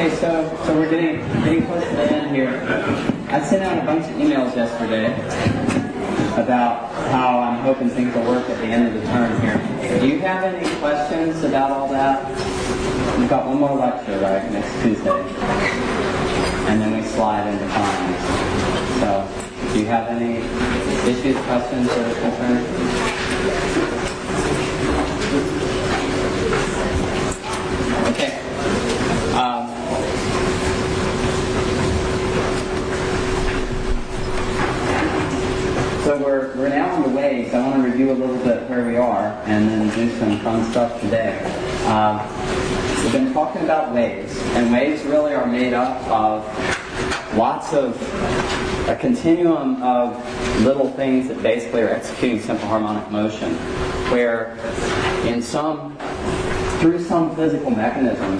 Okay, so we're getting close to the end here. I sent out a bunch of emails yesterday about how I'm hoping things will work at the end of the term here. Do you have any questions about all that? We've got one more lecture, right, next Tuesday. And then we slide into finals. So, do you have any issues, questions, or concerns? Okay. So we're now on the waves. I want to review a little bit where we are and then do some fun stuff today. We've been talking about waves, and waves really are made up of lots of a continuum of little things that basically are executing simple harmonic motion, where through some physical mechanism,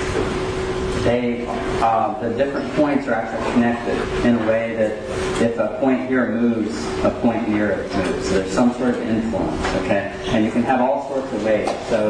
the different points are actually connected in a way that if a point here moves, a point near it moves. So there's some sort of influence, okay? And you can have all sorts of waves. So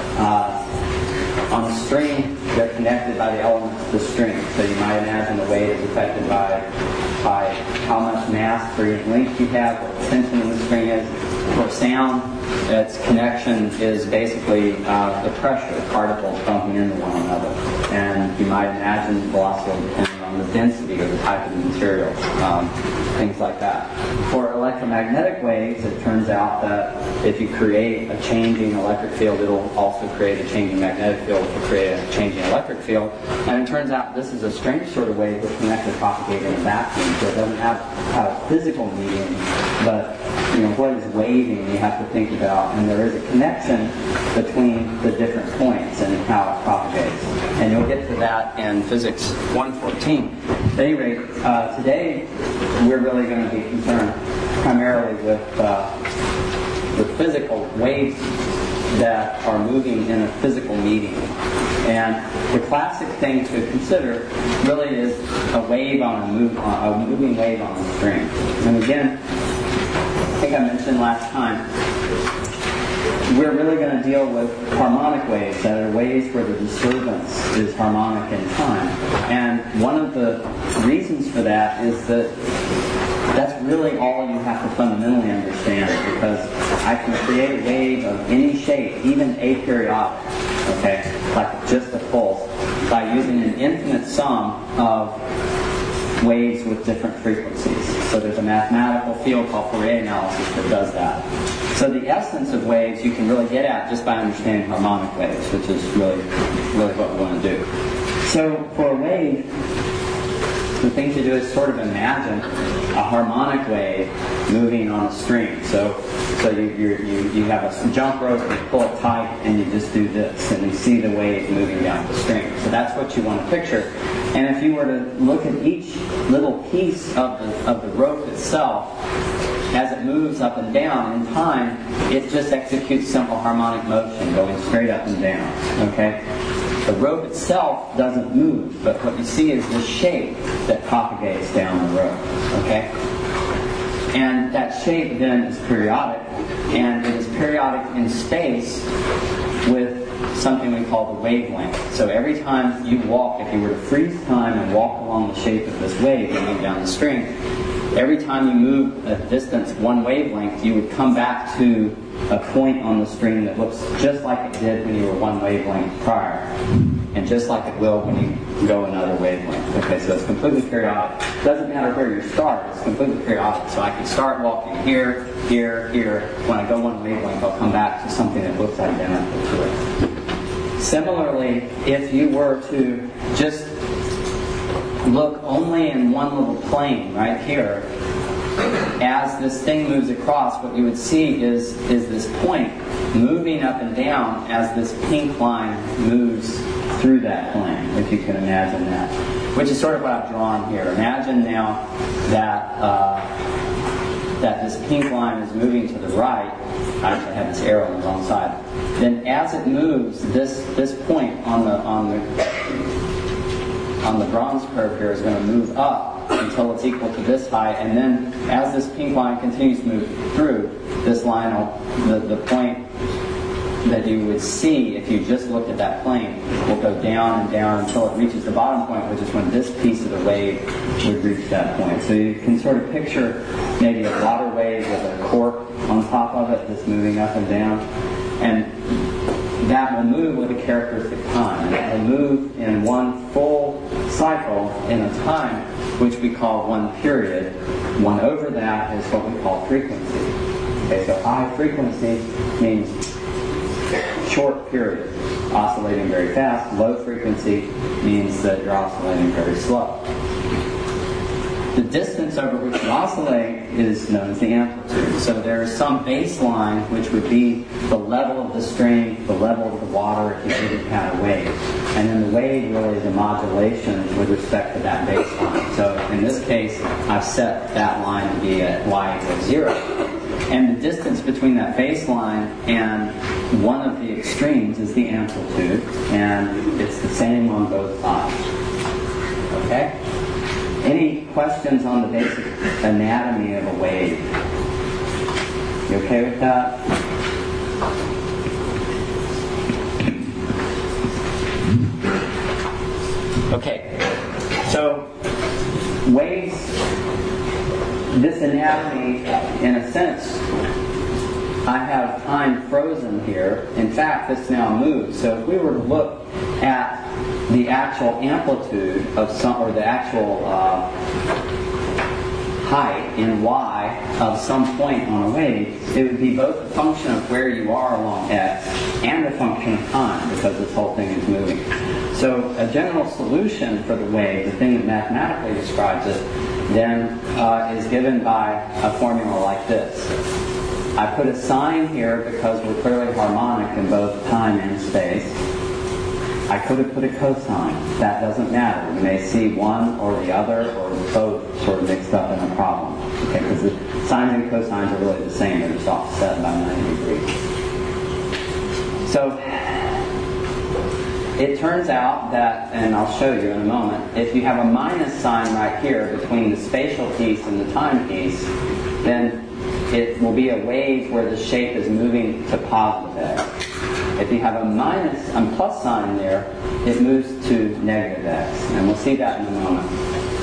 on a string, they're connected by the elements of the string. So you might imagine the wave is affected by how much mass for each length you have, what the tension in the string is. For sound, its connection is basically the pressure of particles bumping into one another. And you might imagine the velocity depending on the density or the type of material, things like that. For electromagnetic waves, it turns out that if you create a changing electric field, it'll also create a changing magnetic field to create a changing electric field. And it turns out this is a strange sort of wave that can actually propagate in a vacuum, so it doesn't have a physical medium, but what is waving you have to think about, and there is a connection between the different points and how it propagates. And you'll get to that in Physics 114. At any rate, today we're really going to be concerned primarily with physical waves that are moving in a physical medium. And the classic thing to consider really is a wave on a moving wave on a string. And again, I think I mentioned last time, we're really going to deal with harmonic waves, that are waves where the disturbance is harmonic in time. And one of the reasons for that is that that's really all you have to fundamentally understand, because I can create a wave of any shape, even aperiodic, okay, like just a pulse, by using an infinite sum of waves with different frequencies. So there's a mathematical field called Fourier analysis that does that. So the essence of waves you can really get at just by understanding harmonic waves, which is really what we want to do. So for a wave, the thing to do is sort of imagine a harmonic wave moving on a string. So you have a jump rope, you pull it tight, and you just do this, and you see the wave moving down the string. So that's what you want to picture. And if you were to look at each little piece of the rope itself, as it moves up and down in time, it just executes simple harmonic motion, going straight up and down. Okay? The rope itself doesn't move, but what you see is the shape that propagates down the rope. Okay? And that shape then is periodic, and it is periodic in space with something we call the wavelength. So every time you walk, if you were to freeze time and walk along the shape of this wave moving down the string, every time you move a distance one wavelength, you would come back to a point on the string that looks just like it did when you were one wavelength prior, and just like it will when you go another wavelength. Okay, so it's completely periodic. It doesn't matter where you start, it's completely periodic. So I can start walking here, here, here. When I go one wavelength, I'll come back to something that looks identical to it. Similarly, if you were to just look only in one little plane right here, as this thing moves across, what you would see is this point moving up and down as this pink line moves through that plane, if you can imagine that. Which is sort of what I've drawn here. Imagine now that this pink line is moving to the right. I actually have this arrow on the wrong side. Then as it moves, this point on the bronze curve here is going to move up until it's equal to this height, and then as this pink line continues to move through, this line the point that you would see if you just looked at that plane will go down and down until it reaches the bottom point, which is when this piece of the wave would reach that point. So you can sort of picture maybe a water wave with a cork on top of it that's moving up and down. And that will move with a characteristic time. It will move in one full cycle in a time which we call one period. One over that is what we call frequency. Okay, so high frequency means short period, oscillating very fast. Low frequency means that you're oscillating very slow. The distance over which you oscillate is known as the amplitude. So there is some baseline which would be the level of the stream, the level of the water if you didn't have a wave. And then the wave really is a modulation with respect to that baseline. So in this case, I've set that line to be at y equals 0. And the distance between that baseline and one of the extremes is the amplitude, and it's the same on both sides. Okay? Any questions on the basic anatomy of a wave? You okay with that? Okay. So, waves, this anatomy, in a sense, I have time frozen here. In fact, this now moves. So if we were to look at the actual amplitude of some, or the actual height in y of some point on a wave, it would be both a function of where you are along x and a function of time, because this whole thing is moving. So a general solution for the wave, the thing that mathematically describes it, then is given by a formula like this. I put a sign here because we're clearly harmonic in both time and space. I could have put a cosine. That doesn't matter. You may see one or the other or both sort of mixed up in a problem. Okay, because the sines and cosines are really the same. They're just offset by 90 degrees. So it turns out that, and I'll show you in a moment, if you have a minus sign right here between the spatial piece and the time piece, then it will be a wave where the shape is moving to positive x. If you have a plus sign there, it moves to negative x. And we'll see that in a moment.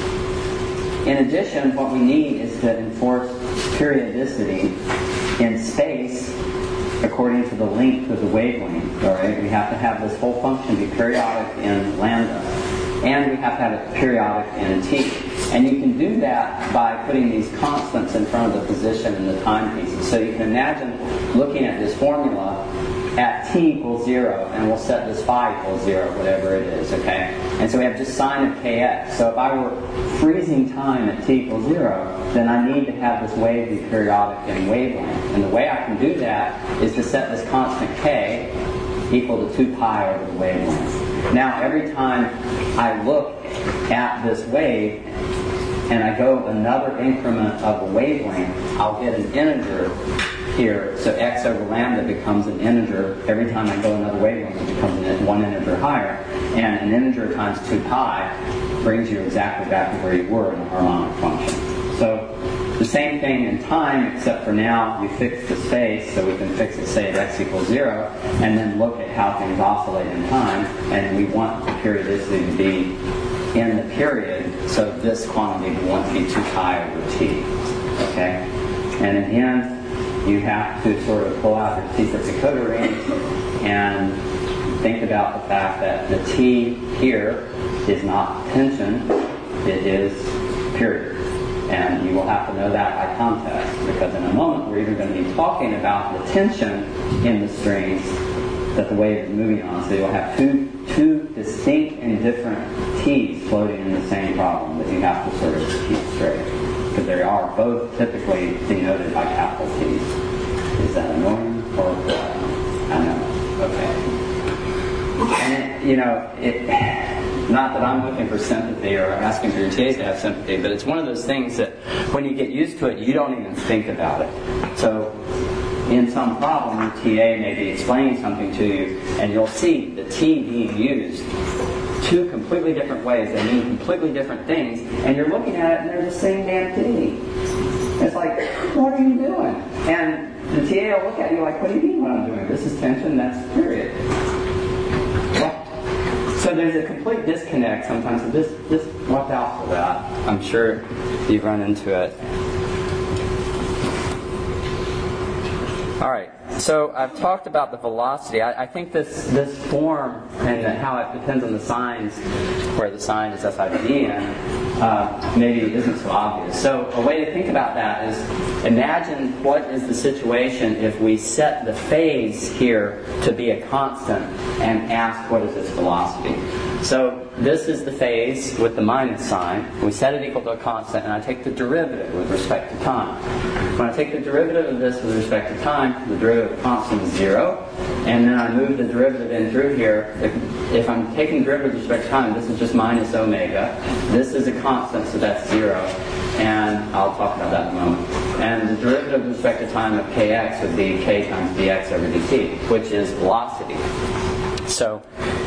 In addition, what we need is to enforce periodicity in space according to the length of the wavelength. All right? We have to have this whole function be periodic in lambda. And we have to have it periodic in t. And you can do that by putting these constants in front of the position and the time pieces. So you can imagine looking at this formula at t equals 0, and we'll set this phi equals 0, whatever it is, okay? And so we have just sine of kx. So if I were freezing time at t equals 0, then I need to have this wave be periodic in wavelength. And the way I can do that is to set this constant k equal to 2 pi over the wavelength. Now, every time I look at this wave and I go another increment of a wavelength, I'll get an integer here. So x over lambda becomes an integer. Every time I go another wavelength, it becomes one integer higher. And an integer times 2 pi brings you exactly back to where you were in the harmonic function. So the same thing in time, except for now you fix the space, so we can fix it, say, at x equals 0, and then look at how things oscillate in time, and we want the periodicity to be in the period, so this quantity will want to be 2 pi over t. Okay? And in the end, you have to sort of pull out your secret decoder rings and think about the fact that the t here is not tension, it is period. And you will have to know that by context, because in a moment we're either going to be talking about the tension in the strings that the wave is moving on. So you'll have two distinct and different t's floating in the same problem that you have to sort of keep straight, because they are both typically denoted by capital T's. Is that annoying or what? I know. Okay. And not that I'm looking for sympathy or asking for your TAs to have sympathy, but it's one of those things that when you get used to it, you don't even think about it. So in some problem, your TA may be explaining something to you, and you'll see the T being used two completely different ways. They mean completely different things, and you're looking at it, and they're the same damn T. It's like, what are you doing? And the TA will look at you like, what do you mean what I'm doing? This is tension, that's period. So there's a complete disconnect sometimes. So just watch out for that. I'm sure you've run into it. All right. So I've talked about the velocity. I think this form and how it depends on the signs, where the sign is SID in, maybe isn't so obvious. So a way to think about that is imagine what is the situation if we set the phase here to be a constant and ask what is its velocity. So this is the phase with the minus sign. We set it equal to a constant, and I take the derivative with respect to time. When I take the derivative of this with respect to time, the derivative of constant is 0, and then I move the derivative in through here. If I'm taking derivative with respect to time, this is just minus omega. This is a constant, so that's 0, and I'll talk about that in a moment. And the derivative with respect to time of kx would be k times dx over dt, which is velocity. So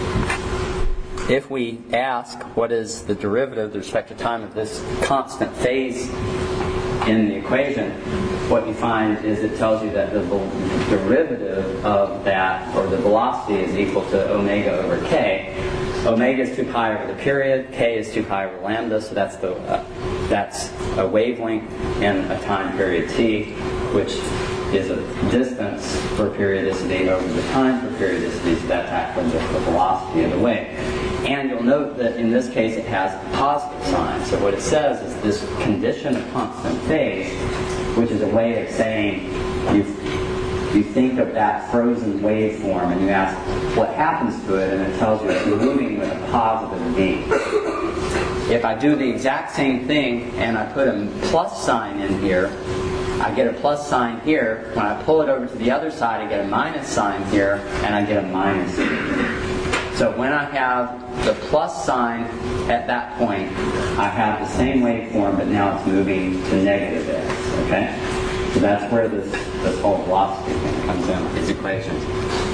if we ask what is the derivative with respect to time of this constant phase in the equation, what you find is it tells you that the derivative of that, or the velocity, is equal to omega over k. Omega is 2 pi over the period, k is 2 pi over lambda, so that's a wavelength in a time period t, which is a distance for periodicity over the time for periodicity, so that's actually just the velocity of the wave. And you'll note that in this case it has a positive sign. So what it says is this condition of constant phase, which is a way of saying you think of that frozen waveform and you ask what happens to it, and it tells you it's moving with a positive v. If I do the exact same thing and I put a plus sign in here, I get a plus sign here. When I pull it over to the other side, I get a minus sign here, and I get a minus here. So when I have the plus sign at that point, I have the same waveform, but now it's moving to negative x. Okay? So that's where this whole velocity thing comes in, these equations.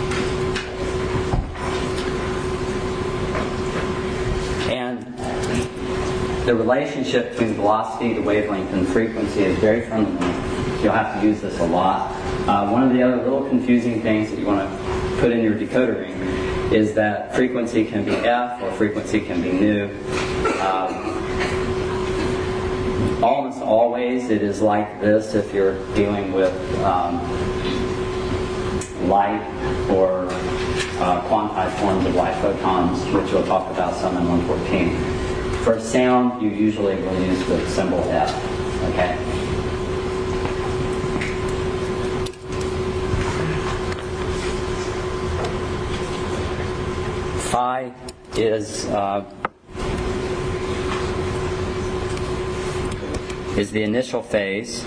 And the relationship between velocity, the wavelength, and frequency is very fundamental. You'll have to use this a lot. One of the other little confusing things that you want to put in your decoder ring is that frequency can be f or frequency can be nu. Almost always it is like this if you're dealing with light or quantized forms of light photons, which we'll talk about some in 114. For sound, you usually will use the symbol f. Okay? Phi is the initial phase,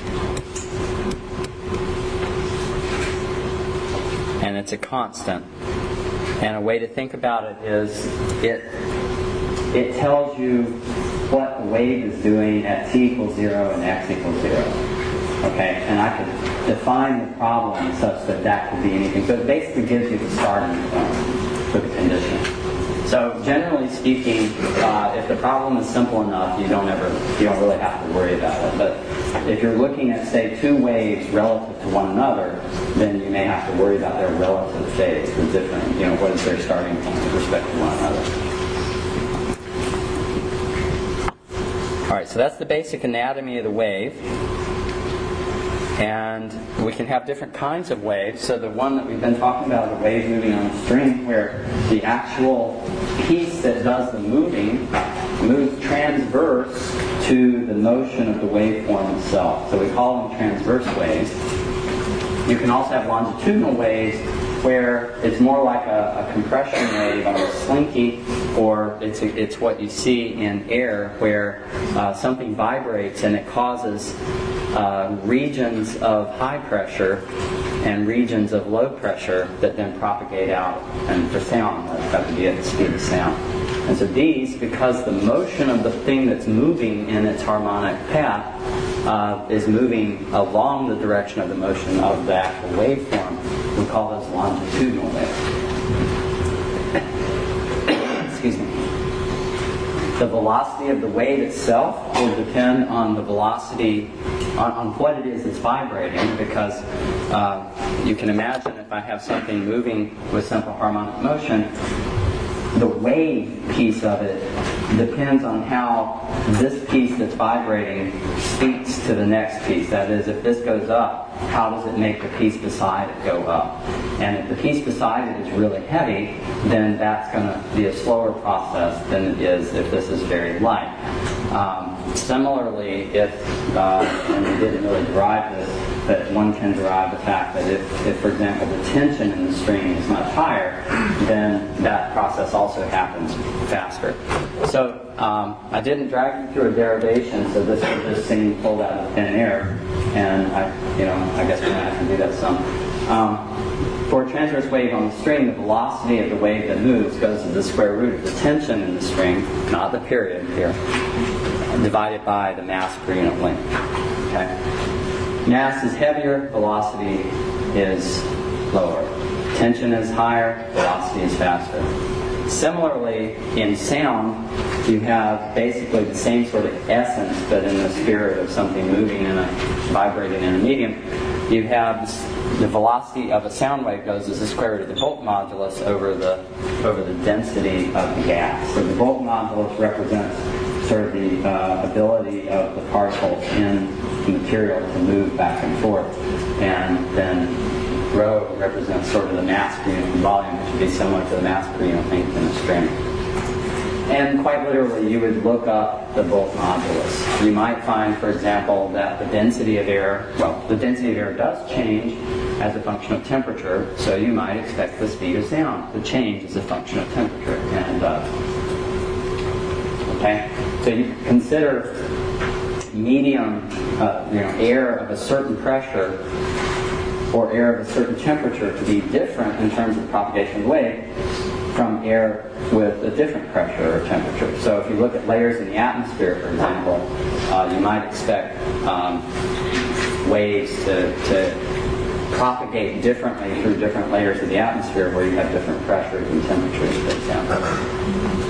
and it's a constant. And a way to think about it is it tells you what the wave is doing at t equals 0 and x equals 0. Okay, and I could define the problem such that that could be anything. So it basically gives you the starting point for the condition. So generally speaking, if the problem is simple enough, you don't really have to worry about it. But if you're looking at, say, two waves relative to one another, then you may have to worry about their relative phase, the different, what is their starting point with respect to one another. All right, so that's the basic anatomy of the wave. And we can have different kinds of waves. So the one that we've been talking about is a wave moving on a string, where the actual piece that does the moving moves transverse to the motion of the waveform itself. So we call them transverse waves. You can also have longitudinal waves where it's more like a compression wave on a slinky, or it's what you see in air where something vibrates and it causes regions of high pressure and regions of low pressure that then propagate out, and for sound, that's got to be at the speed of sound. And so these, because the motion of the thing that's moving in its harmonic path is moving along the direction of the motion of the actual waveform, we call those longitudinal waves. Excuse me. The velocity of the wave itself will depend on the velocity, on what it is that's vibrating, because you can imagine if I have something moving with simple harmonic motion, the wave piece of it depends on how this piece that's vibrating speaks to the next piece. That is, if this goes up, how does it make the piece beside it go up? And if the piece beside it is really heavy, then that's going to be a slower process than it is if this is very light. Similarly, if, and we didn't really derive this, but one can derive the fact that if, for example, the tension in the string is much higher, then that process also happens faster. So I didn't drag you through a derivation, so this is just thing pulled out of thin air, and I guess we're going to have to do that some. For a transverse wave on the string, the velocity of the wave that moves goes to the square root of the tension in the string, not the period here, divided by the mass per unit length. Okay? Mass is heavier, velocity is lower. Tension is higher, velocity is faster. Similarly, in sound, you have basically the same sort of essence, but in the spirit of something moving and vibrating in a medium. You have the velocity of a sound wave goes as the square root of the volt modulus over the density of the gas. So the volt modulus represents sort of the ability of the particles in the material to move back and forth, and then rho represents sort of the mass per unit volume, which would be similar to the mass per unit length in a string. And quite literally, you would look up the volt modulus. You might find, for example, that the density of air, the density of air does change as a function of temperature, so you might expect the speed of sound to change as a function of temperature, and it does. Okay? So you consider medium, air of a certain pressure or air of a certain temperature to be different in terms of propagation of the wave from air with a different pressure or temperature. So if you look at layers in the atmosphere, for example, you might expect waves to propagate differently through different layers of the atmosphere where you have different pressures and temperatures, for example.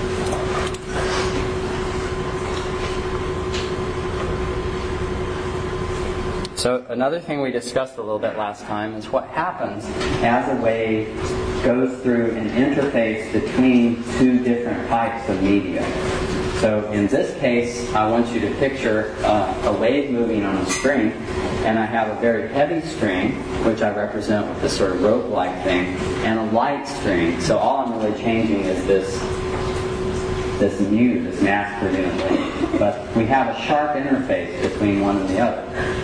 So another thing we discussed a little bit last time is what happens as a wave goes through an interface between two different types of media. So in this case, I want you to picture a wave moving on a string, and I have a very heavy string, which I represent with this sort of rope-like thing, and a light string. So all I'm really changing is this mu, this mass per unit length. But we have a sharp interface between one and the other.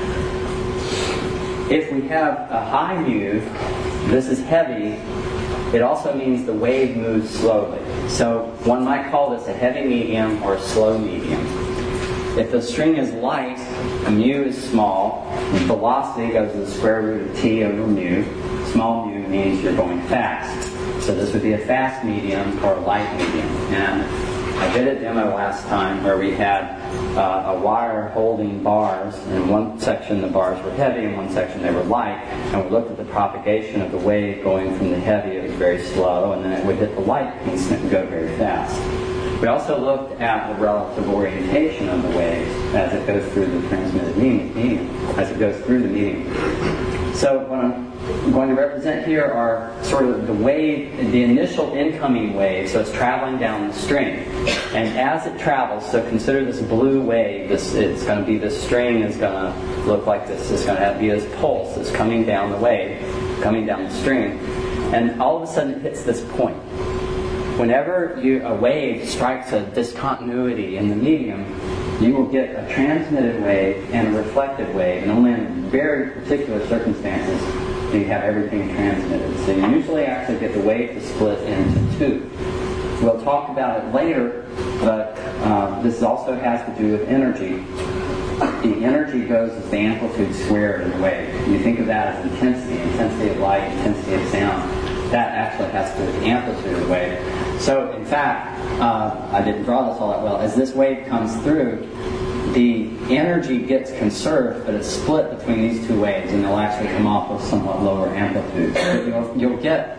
If we have a high mu, this is heavy, it also means the wave moves slowly. So one might call this a heavy medium or a slow medium. If the string is light, the mu is small, the velocity goes to the square root of t over mu. Small mu means you're going fast. So this would be a fast medium or a light medium. And I did a demo last time where we had a wire holding bars. In one section the bars were heavy, in one section they were light, and we looked at the propagation of the wave going from the heavy, it was very slow, and then it would hit the light piece and it would go very fast. We also looked at the relative orientation of the waves as it goes through the transmitted medium, as it goes through the medium. So what I'm going to represent here are sort of the wave, the initial incoming wave, so it's traveling down the string. And as it travels, so consider this blue wave, it's going to be this string is going to look like this. It's going to be this pulse that's coming down the wave, coming down the string. And all of a sudden it hits this point. Whenever a wave strikes a discontinuity in the medium, you will get a transmitted wave and a reflected wave, and only in very particular circumstances do you have everything transmitted. So you usually actually get the wave to split into two. We'll talk about it later, but this also has to do with energy. The energy goes as the amplitude squared of the wave. You think of that as intensity of light, intensity of sound. That actually has to do with the amplitude of the wave. So in fact, I didn't draw this all that well. As this wave comes through, the energy gets conserved, but it's split between these two waves, and they'll actually come off with somewhat lower amplitude. So you'll get,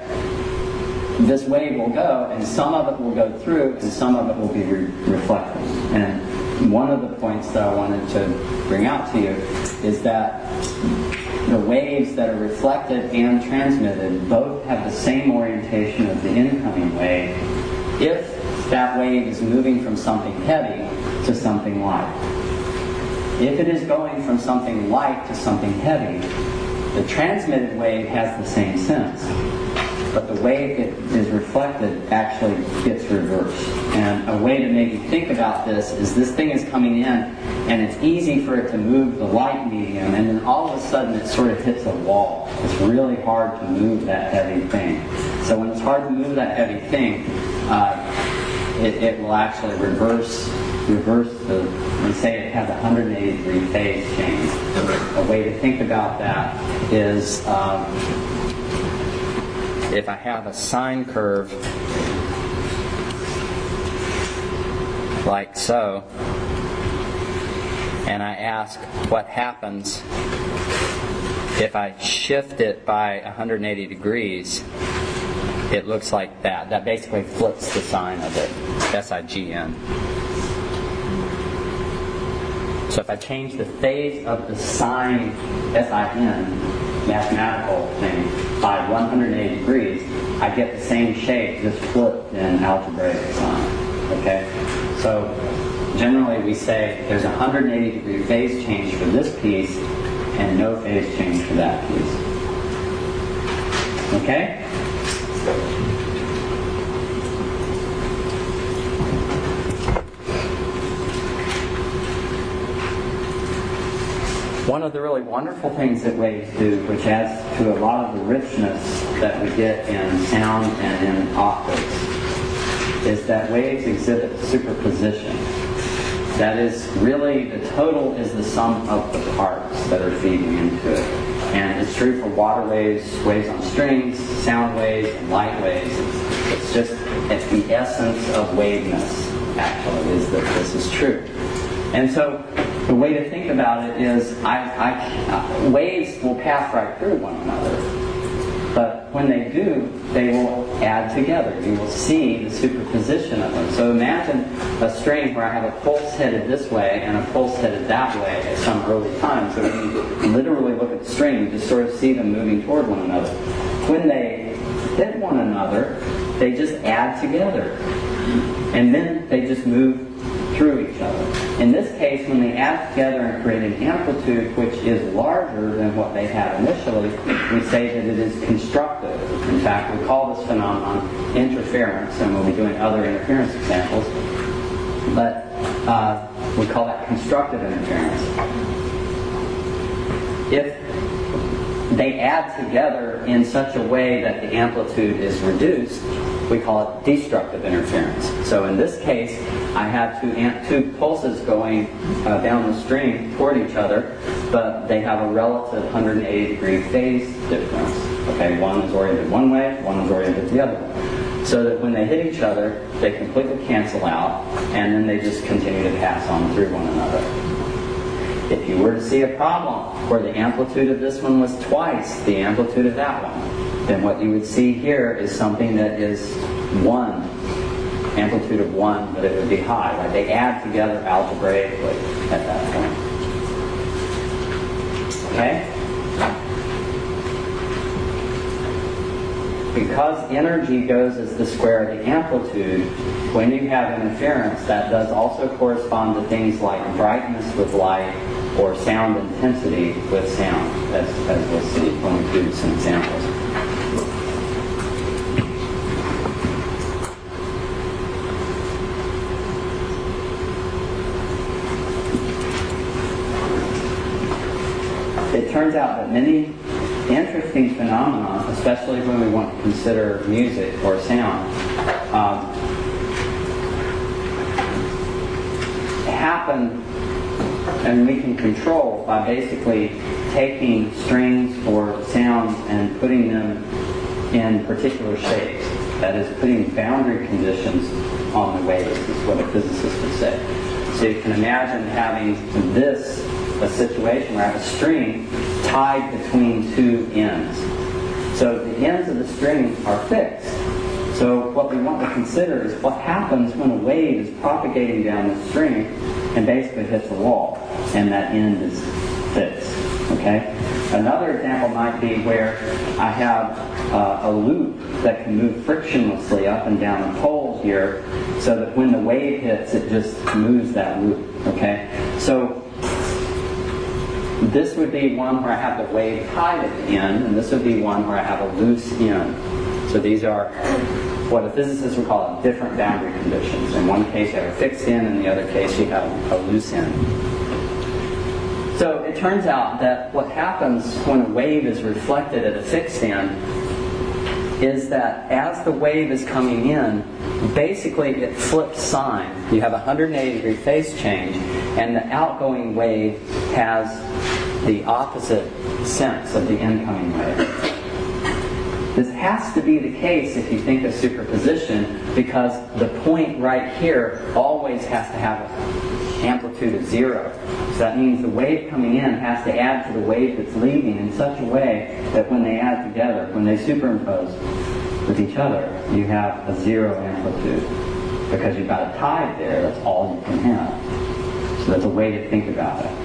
this wave will go, and some of it will go through, and some of it will be reflected. And one of the points that I wanted to bring out to you is that the waves that are reflected and transmitted both have the same orientation of the incoming wave if that wave is moving from something heavy to something light. If it is going from something light to something heavy, the transmitted wave has the same sense, but the wave that is reflected actually gets reversed. And a way to maybe think about this thing is coming in, and it's easy for it to move the light medium, and then all of a sudden it sort of hits a wall. It's really hard to move that heavy thing. So when it's hard to move that heavy thing, it will actually reverse we say it has a 180-degree phase change. A way to think about that is if I have a sine curve like so, and I ask what happens if I shift it by 180 degrees, it looks like that. That basically flips the sign of it, SIGN. So if I change the phase of the sign, SIN, mathematical thing, by 180 degrees, I get the same shape, just flipped in algebraic sign. Okay? So generally we say there's a 180 degree phase change for this piece and no phase change for that piece. Okay? One of the really wonderful things that waves do, which adds to a lot of the richness that we get in sound and in octaves, is that waves exhibit superposition. That is, really, the total is the sum of the parts that are feeding into it. And it's true for water waves, waves on strings, sound waves, and light waves. It's the essence of waveness, actually, is that this is true. And so the way to think about it is waves will pass right through one another. But when they do, they will add together. You will see the superposition of them. So imagine a string where I have a pulse headed this way and a pulse headed that way at some early time. So when you literally look at the string, you just sort of see them moving toward one another. When they hit one another, they just add together. And then they just move through each other. In this case, when they add together and create an amplitude which is larger than what they had initially, we say that it is constructive. In fact, we call this phenomenon interference, and we'll be doing other interference examples, but we call that constructive interference. If they add together in such a way that the amplitude is reduced, we call it destructive interference. So in this case, I have two pulses going down the string toward each other, but they have a relative 180 degree phase difference. Okay, one is oriented one way, one is oriented the other way. So that when they hit each other, they completely cancel out, and then they just continue to pass on through one another. If you were to see a problem where the amplitude of this one was twice the amplitude of that one, then what you would see here is something that is one, amplitude of one, but it would be high. Like they add together algebraically at that point. Okay? Because energy goes as the square of the amplitude, when you have interference, that does also correspond to things like brightness with light or sound intensity with sound, as we'll see when we do some examples. It turns out that many interesting phenomena, especially when we want to consider music or sound, happen and we can control by basically taking strings or sounds and putting them in particular shapes. That is, putting boundary conditions on the waves, is what a physicist would say. So you can imagine having this, a situation where I have a string tied between two ends. So the ends of the string are fixed. So what we want to consider is what happens when a wave is propagating down the string and basically hits a wall, and that end is fixed. Okay? Another example might be where I have a loop that can move frictionlessly up and down a pole here, so that when the wave hits, it just moves that loop. Okay? So this would be one where I have the wave tied at the end, and this would be one where I have a loose end. So these are what a physicist would call different boundary conditions. In one case you have a fixed end, in the other case you have a loose end. So it turns out that what happens when a wave is reflected at a fixed end is that as the wave is coming in, basically it flips sign. You have a 180-degree phase change, and the outgoing wave has the opposite sense of the incoming wave. This has to be the case if you think of superposition, because the point right here always has to have an amplitude of 0. So that means the wave coming in has to add to the wave that's leaving in such a way that when they add together, when they superimpose with each other, you have a 0 amplitude. Because you've got a tide there, that's all you can have. So that's a way to think about it.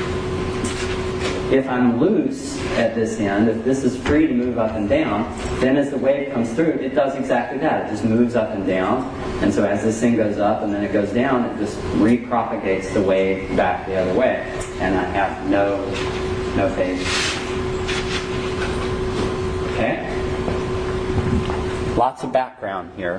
If I'm loose at this end, if this is free to move up and down, then as the wave comes through, it does exactly that. It just moves up and down. And so as this thing goes up and then it goes down, it just repropagates the wave back the other way. And I have no phase. Okay? Lots of background here.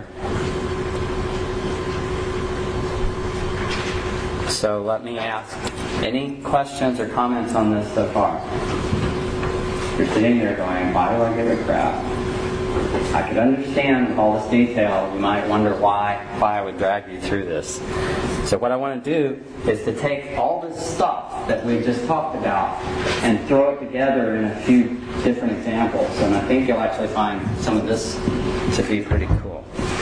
So let me ask, any questions or comments on this so far? You're sitting there going, why do I give a crap? I could understand with all this detail, you might wonder why I would drag you through this. So what I want to do is to take all this stuff that we just talked about and throw it together in a few different examples. And I think you'll actually find some of this to be pretty cool.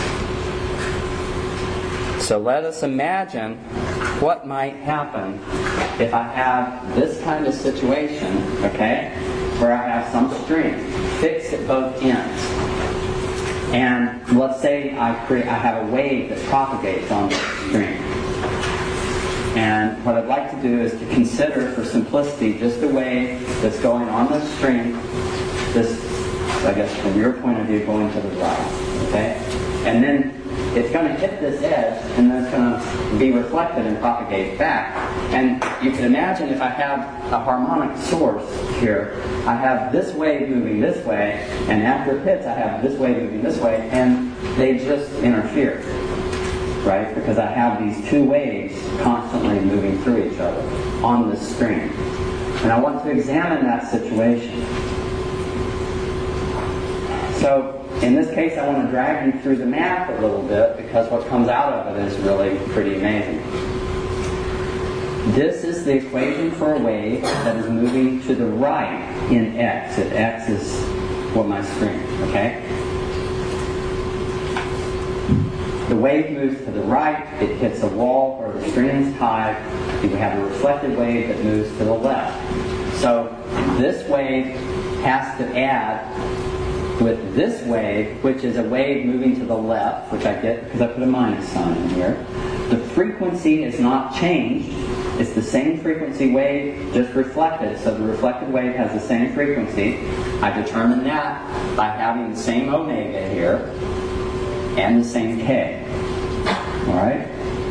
So let us imagine what might happen if I have this kind of situation, okay, where I have some string fixed at both ends. And let's say I have a wave that propagates on the string. And what I'd like to do is to consider, for simplicity, just a wave that's going on the string, this, I guess from your point of view, going to the right, okay? And then it's going to hit this edge, and then it's going to be reflected and propagate back. And you can imagine if I have a harmonic source here, I have this wave moving this way, and after it hits, I have this wave moving this way, and they just interfere, right? Because I have these two waves constantly moving through each other on this string. And I want to examine that situation. So, in this case, I want to drag you through the math a little bit, because what comes out of it is really pretty amazing. This is the equation for a wave that is moving to the right in x. If x is what my string, okay? The wave moves to the right, it hits a wall where the string is tied, you have a reflected wave that moves to the left. So this wave has to add with this wave, which is a wave moving to the left, which I get because I put a minus sign in here. The frequency is not changed. It's the same frequency wave, just reflected. So the reflected wave has the same frequency. I determine that by having the same omega here and the same k. Alright?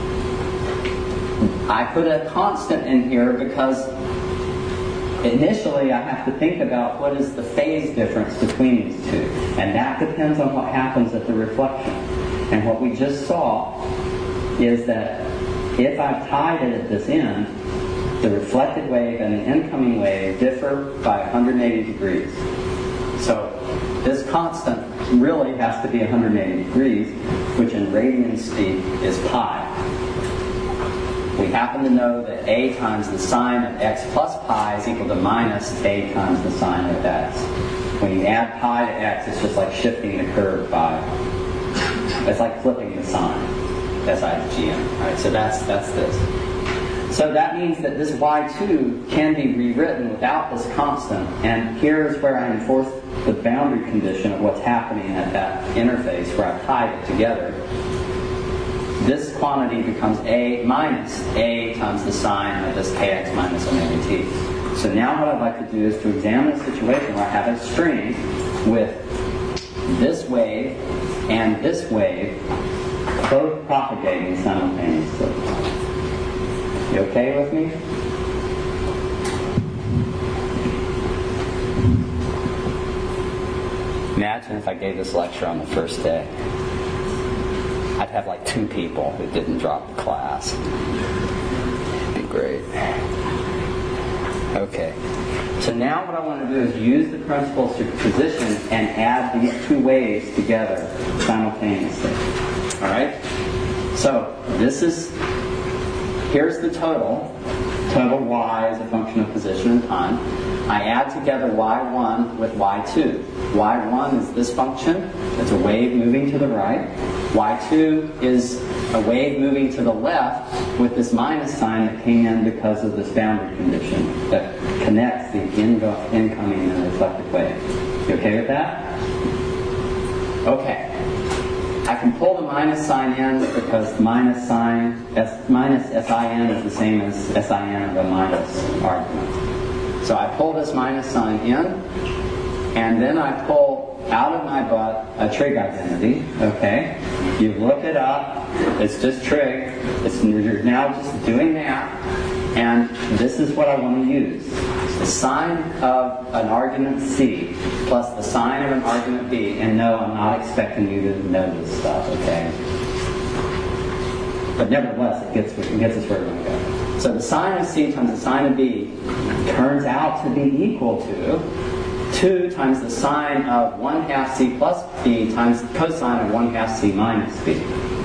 I put a constant in here because initially I have to think about what is the phase difference between these two. And that depends on what happens at the reflection. And what we just saw is that if I've tied it at this end, the reflected wave and the incoming wave differ by 180 degrees. So this constant really has to be 180 degrees, which in radian speak is pi. We happen to know that a times the sine of x plus pi is equal to minus a times the sine of x. When you add pi to x, it's just like shifting the curve by. It's like flipping the sign. Si to gn. Right? So that's this. So that means that this y2 can be rewritten without this constant. And here's where I enforce the boundary condition of what's happening at that interface where I've tied it together. This quantity becomes a minus a times the sine of this kx minus omega t. So now what I'd like to do is to examine a situation where I have a string with this wave and this wave both propagating simultaneously. You okay with me? Imagine if I gave this lecture on the first day. I'd have like 2 people who didn't drop the class. It'd be great. Okay. So now what I want to do is use the principal of superposition and add these 2 waves together simultaneously. Alright? So here's the total y as a function of position and time. I add together y1 with y2. y1 is this function. It's a wave moving to the right. y2 is a wave moving to the left with this minus sign that came in because of this boundary condition that connects the incoming and reflected wave. You okay with that? Okay. I can pull the minus sign in because minus sin is the same as sin of the minus argument. So I pull this minus sign in, and then I pull out of my butt a trig identity. Okay, you look it up. It's just trig. You're now just doing that, and this is what I want to use: the sign of an argument C plus the sign of an argument B. And no, I'm not expecting you to know this stuff. Okay, but nevertheless, it gets us where we want to go. So the sine of C times the sine of B turns out to be equal to 2 times the sine of 1/2 C plus B times the cosine of 1/2 C minus B.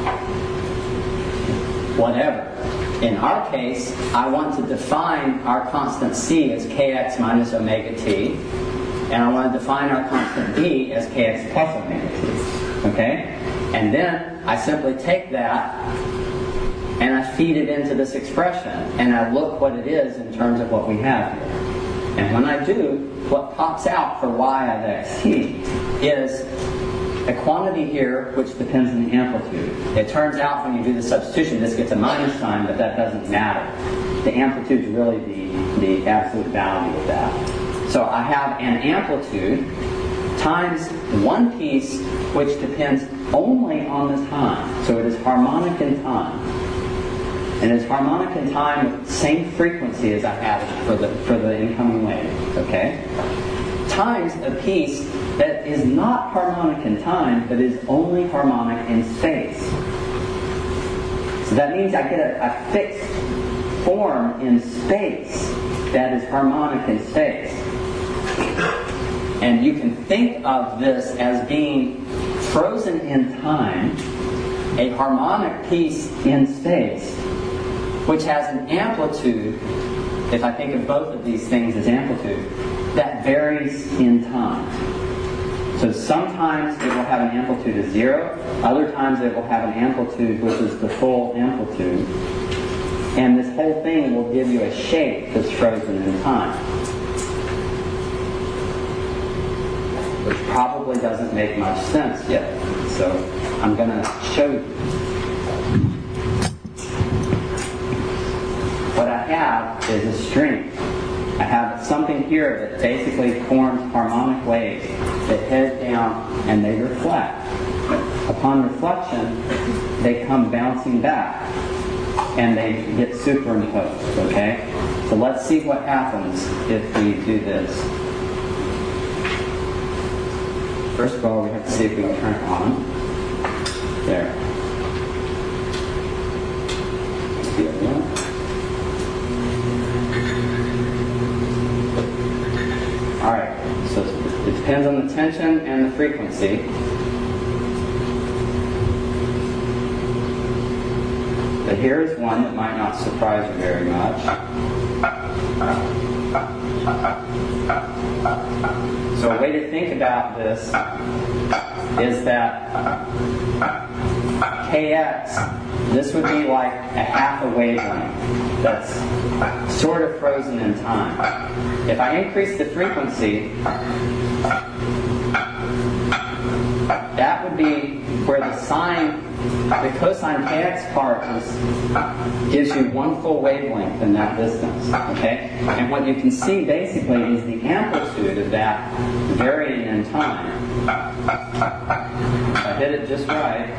Whatever. In our case, I want to define our constant C as kx minus omega t, and I want to define our constant B as kx plus omega t. Okay? And then I simply take that and I feed it into this expression, and I look what it is in terms of what we have here. And when I do, what pops out for y of xt is a quantity here which depends on the amplitude. It turns out when you do the substitution, this gets a minus sign, but that doesn't matter. The amplitude is really the absolute value of that. So I have an amplitude times one piece which depends only on the time. So it is harmonic in time. And it's harmonic in time with the same frequency as I have for the incoming wave. Okay? Times a piece that is not harmonic in time, but is only harmonic in space. So that means I get a fixed form in space that is harmonic in space. And you can think of this as being frozen in time, a harmonic piece in space, which has an amplitude, if I think of both of these things as amplitude, that varies in time. So sometimes it will have an amplitude of 0, other times it will have an amplitude which is the full amplitude, and this whole thing will give you a shape that's frozen in time. Which probably doesn't make much sense yet. So I'm going to show you. What I have is a string. I have something here that basically forms harmonic waves that head down and they reflect. Upon reflection, they come bouncing back and they get superimposed, okay? So let's see what happens if we do this. First of all, we have to see if we can turn it on. There. The other one. Alright, so it depends on the tension and the frequency. But here's one that might not surprise you very much. So a way to think about this is that kx, this would be like a half a wavelength that's sort of frozen in time. If I increase the frequency, that would be where the sine the cosine kx part gives you one full wavelength in that distance. Okay? And what you can see basically is the amplitude of that varying in time. If I hit it just right,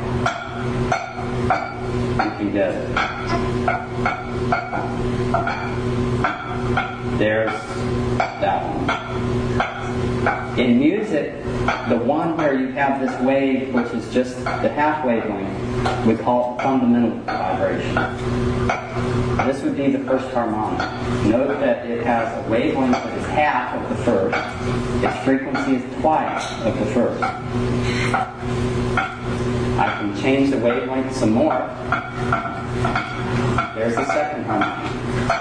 you can get it. There's that one. In music, the one where you have this wave, which is just the half wavelength, we call it fundamental vibration. This would be the first harmonic. Note that it has a wavelength that is half of the first. Its frequency is twice of the first. I can change the wavelength some more. There's the second harmonic.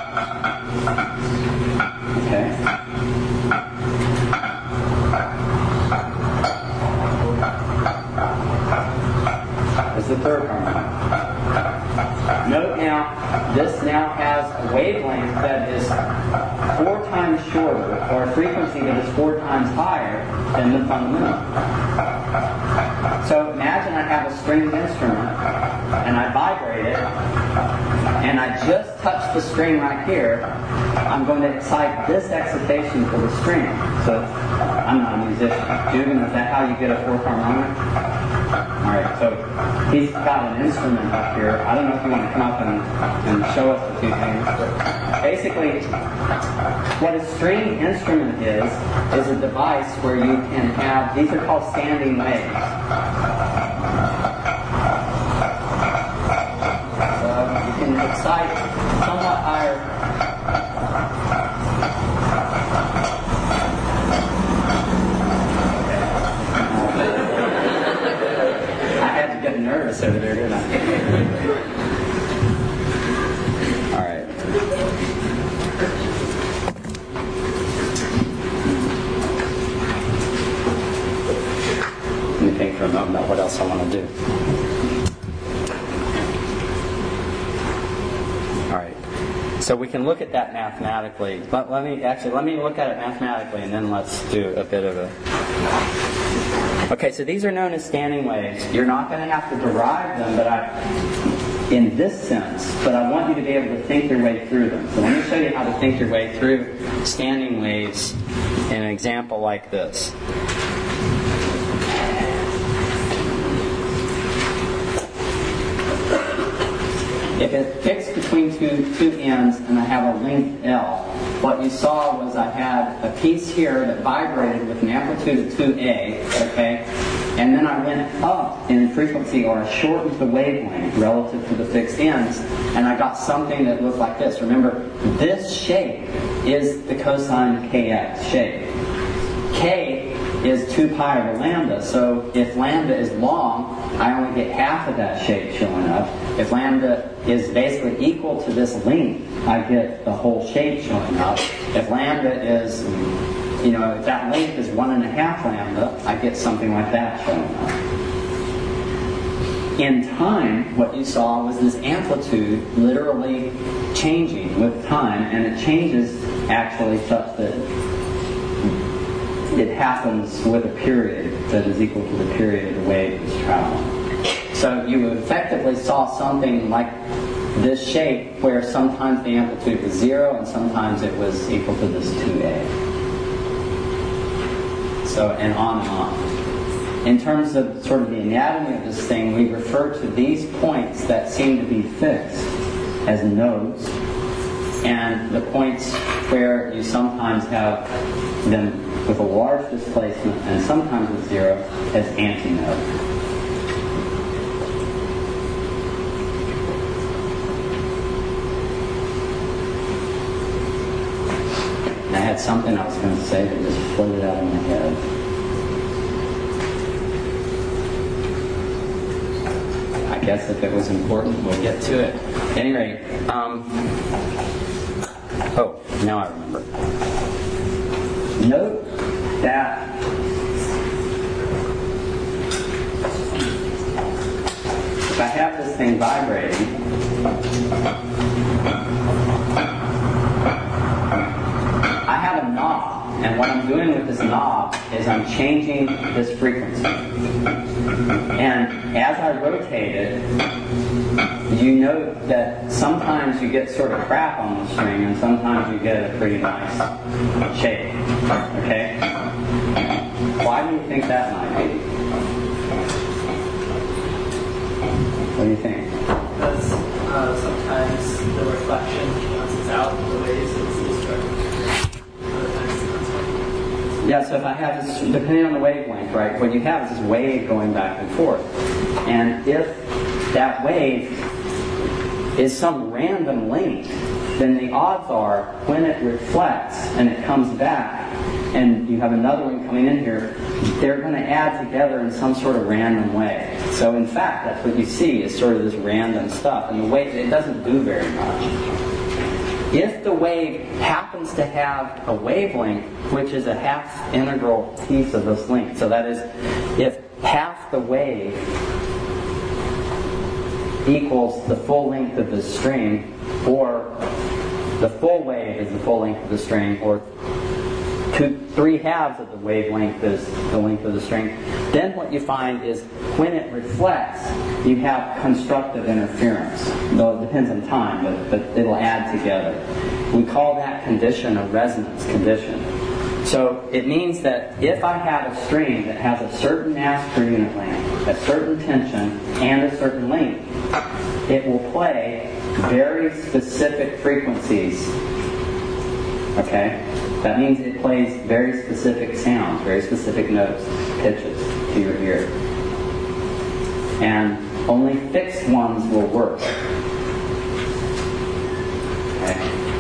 Okay. There's the third harmonic. Note now, this now has a wavelength that is 4 times shorter, or a frequency that is 4 times higher than the fundamental. So imagine I have a stringed instrument, and I vibrate it, and I just touch the string right here. I'm going to excite this excitation for the string. So I'm not a musician. Jugen, is that how you get a fourth harmonic? Alright, so he's got an instrument up here. I don't know if you want to come up and show us a few things. But basically, what a string instrument is a device where you can have, these are called standing waves. So you can excite somewhat higher. Nervous over there, didn't I? All right. Let me think for a moment about what else I want to do. All right. So we can look at that mathematically. Let me look at it mathematically, and then let's do a bit of a... Okay, so these are known as standing waves. You're not going to have to derive them, in this sense, but I want you to be able to think your way through them. So let me show you how to think your way through standing waves in an example like this. If it's fixed between two ends and I have a length L, what you saw was I had a piece here that vibrated with an amplitude of 2A, okay? And then I went up in frequency, or I shortened the wavelength relative to the fixed ends, and I got something that looked like this. Remember, this shape is the cosine kx shape. K is 2 pi over lambda, so if lambda is long, I only get half of that shape showing up. If lambda is basically equal to this length, I get the whole shape showing up. If lambda is, if that length is 1.5 lambda, I get something like that showing up. In time, what you saw was this amplitude literally changing with time, and it changes actually such that it happens with a period that is equal to the period the wave is traveling. So you effectively saw something like this shape where sometimes the amplitude was 0 and sometimes it was equal to this 2A. So, and on and on. In terms of sort of the anatomy of this thing, we refer to these points that seem to be fixed as nodes, and the points where you sometimes have them with a large displacement and sometimes with 0 as antinodes. I had something I was going to say that just floated out of my head. I guess if it was important, we'll get to it. At any rate, now I remember. Note that if I have this thing vibrating, I have a knob, and what I'm doing with this knob is I'm changing this frequency. And as I rotate it, you note that sometimes you get sort of crap on the string, and sometimes you get a pretty nice shape. Okay? Why do you think that might be? What do you think? Because sometimes the reflection cancels out the waves it's destructive. Yeah, so if I have this, depending on the wavelength, right, what you have is this wave going back and forth. And if that wave is some random length, then the odds are when it reflects and it comes back, and you have another one coming in here, they're going to add together in some sort of random way. So in fact, that's what you see is sort of this random stuff. And the wave, it doesn't do very much. If the wave happens to have a wavelength, which is a half integral piece of this length, so that is, if half the wave equals the full length of the string, or the full wave is the full length of the string, or 3/2 of the wavelength is the length of the string, then what you find is when it reflects, you have constructive interference. Though it depends on time, but it'll add together. We call that condition a resonance condition. So it means that if I have a string that has a certain mass per unit length, a certain tension, and a certain length, it will play very specific frequencies. Okay? That means it plays very specific sounds, very specific notes, pitches to your ear. And only fixed ones will work. Okay?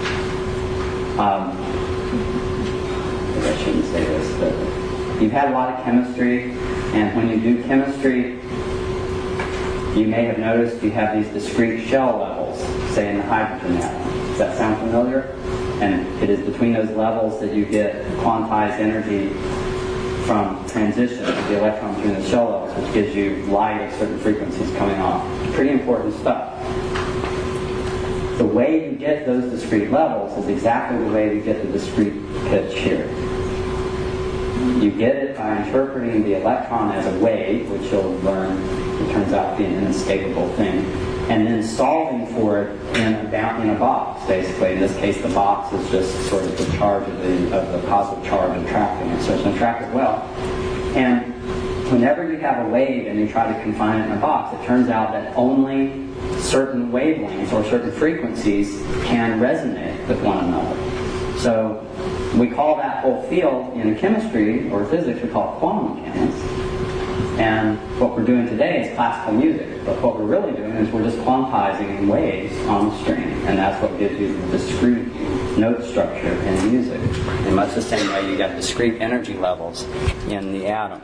I shouldn't say this, but you've had a lot of chemistry, and when you do chemistry, you may have noticed you have these discrete shell levels, say in the hydrogen atom. Does that sound familiar? And it is between those levels that you get quantized energy from transition of the electron between the shell levels, which gives you light at certain frequencies coming off. Pretty important stuff. The way you get those discrete levels is exactly the way you get the discrete pitch here. You get it by interpreting the electron as a wave, which you'll learn it turns out to be an inescapable thing, and then solving for it in a box, basically. In this case, the box is just sort of the charge of the positive charge attracting it, so it's going to attract it well. And whenever you have a wave and you try to confine it in a box, it turns out that only certain wavelengths or certain frequencies can resonate with one another. So we call that whole field in chemistry or physics, we call it quantum mechanics. And what we're doing today is classical music. But what we're really doing is we're just quantizing waves on the string. And that's what gives you the discrete note structure in music. In much the same way you got discrete energy levels in the atom.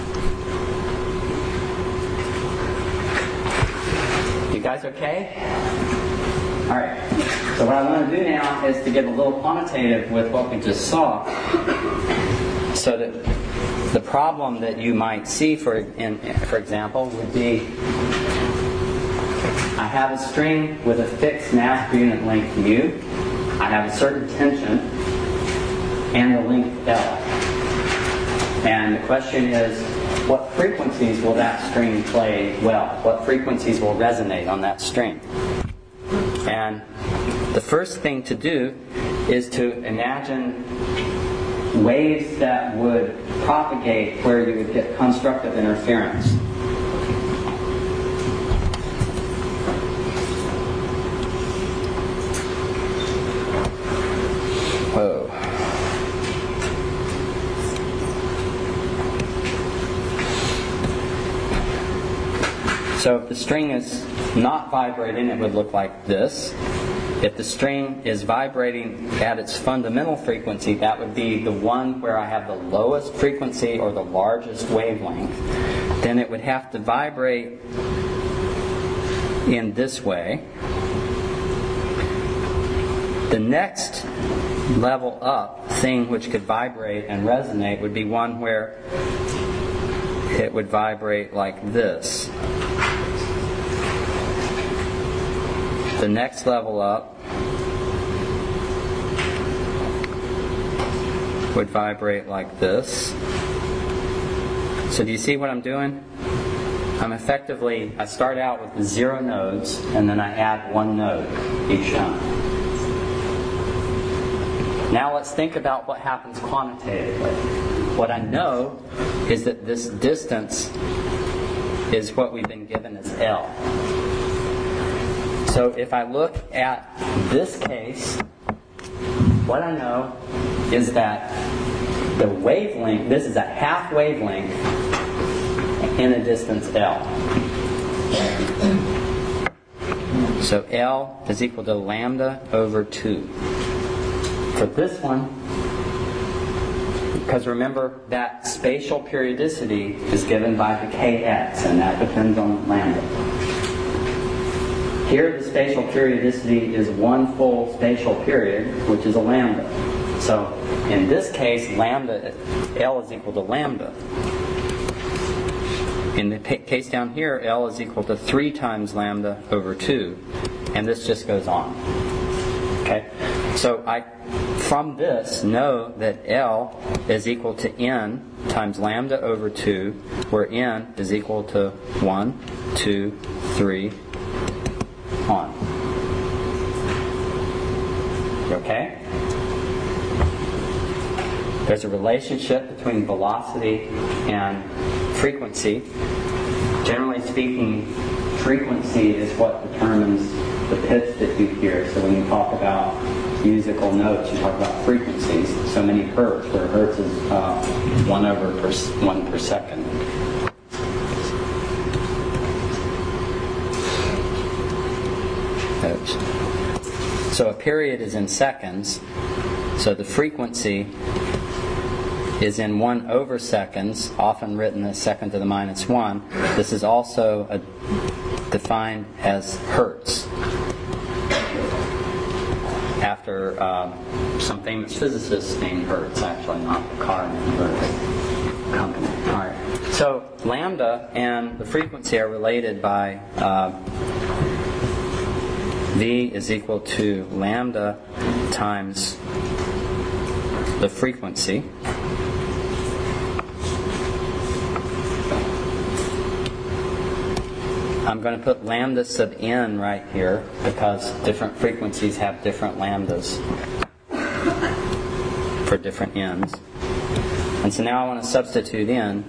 You guys okay? Alright. So what I want to do now is to get a little quantitative with what we just saw. So that the problem that you might see, for example, would be I have a string with a fixed mass per unit length mu. I have a certain tension and the length L. And the question is, what frequencies will that string play well? What frequencies will resonate on that string? And the first thing to do is to imagine waves that would propagate where you would get constructive interference. Whoa. So if the string is not vibrating, it would look like this. If the string is vibrating at its fundamental frequency, that would be the one where I have the lowest frequency or the largest wavelength. Then it would have to vibrate in this way. The next level up thing which could vibrate and resonate would be one where it would vibrate like this. The next level up would vibrate like this. So do you see what I'm doing? I start out with 0 nodes, and then I add 1 node each time. Now let's think about what happens quantitatively. What I know is that this distance is what we've been given as L. So if I look at this case, what I know is that the wavelength, this is a half wavelength in a distance L. So L is equal to lambda over 2. For this one, because remember that spatial periodicity is given by the kx, and that depends on lambda. Here the spatial periodicity is 1 full spatial period, which is a lambda. So in this case, lambda, L is equal to lambda. In the case down here, L is equal to 3 times lambda over 2. And this just goes on. Okay? So I, from this, know that L is equal to N times lambda over 2, where N is equal to 1, 2, 3, on. Okay? There's a relationship between velocity and frequency. Generally speaking, frequency is what determines the pitch that you hear. So when you talk about musical notes, you talk about frequencies. So many hertz, where hertz is 1 per second. Oops. So a period is in seconds. So the frequency is in 1 over seconds, often written as second to the minus 1. This is also defined as hertz, after some famous physicists named Hertz, actually, not the car named Hertz company. All right. So lambda and the frequency are related by V is equal to lambda times the frequency. I'm going to put lambda sub n right here because different frequencies have different lambdas for different n's. And so now I want to substitute in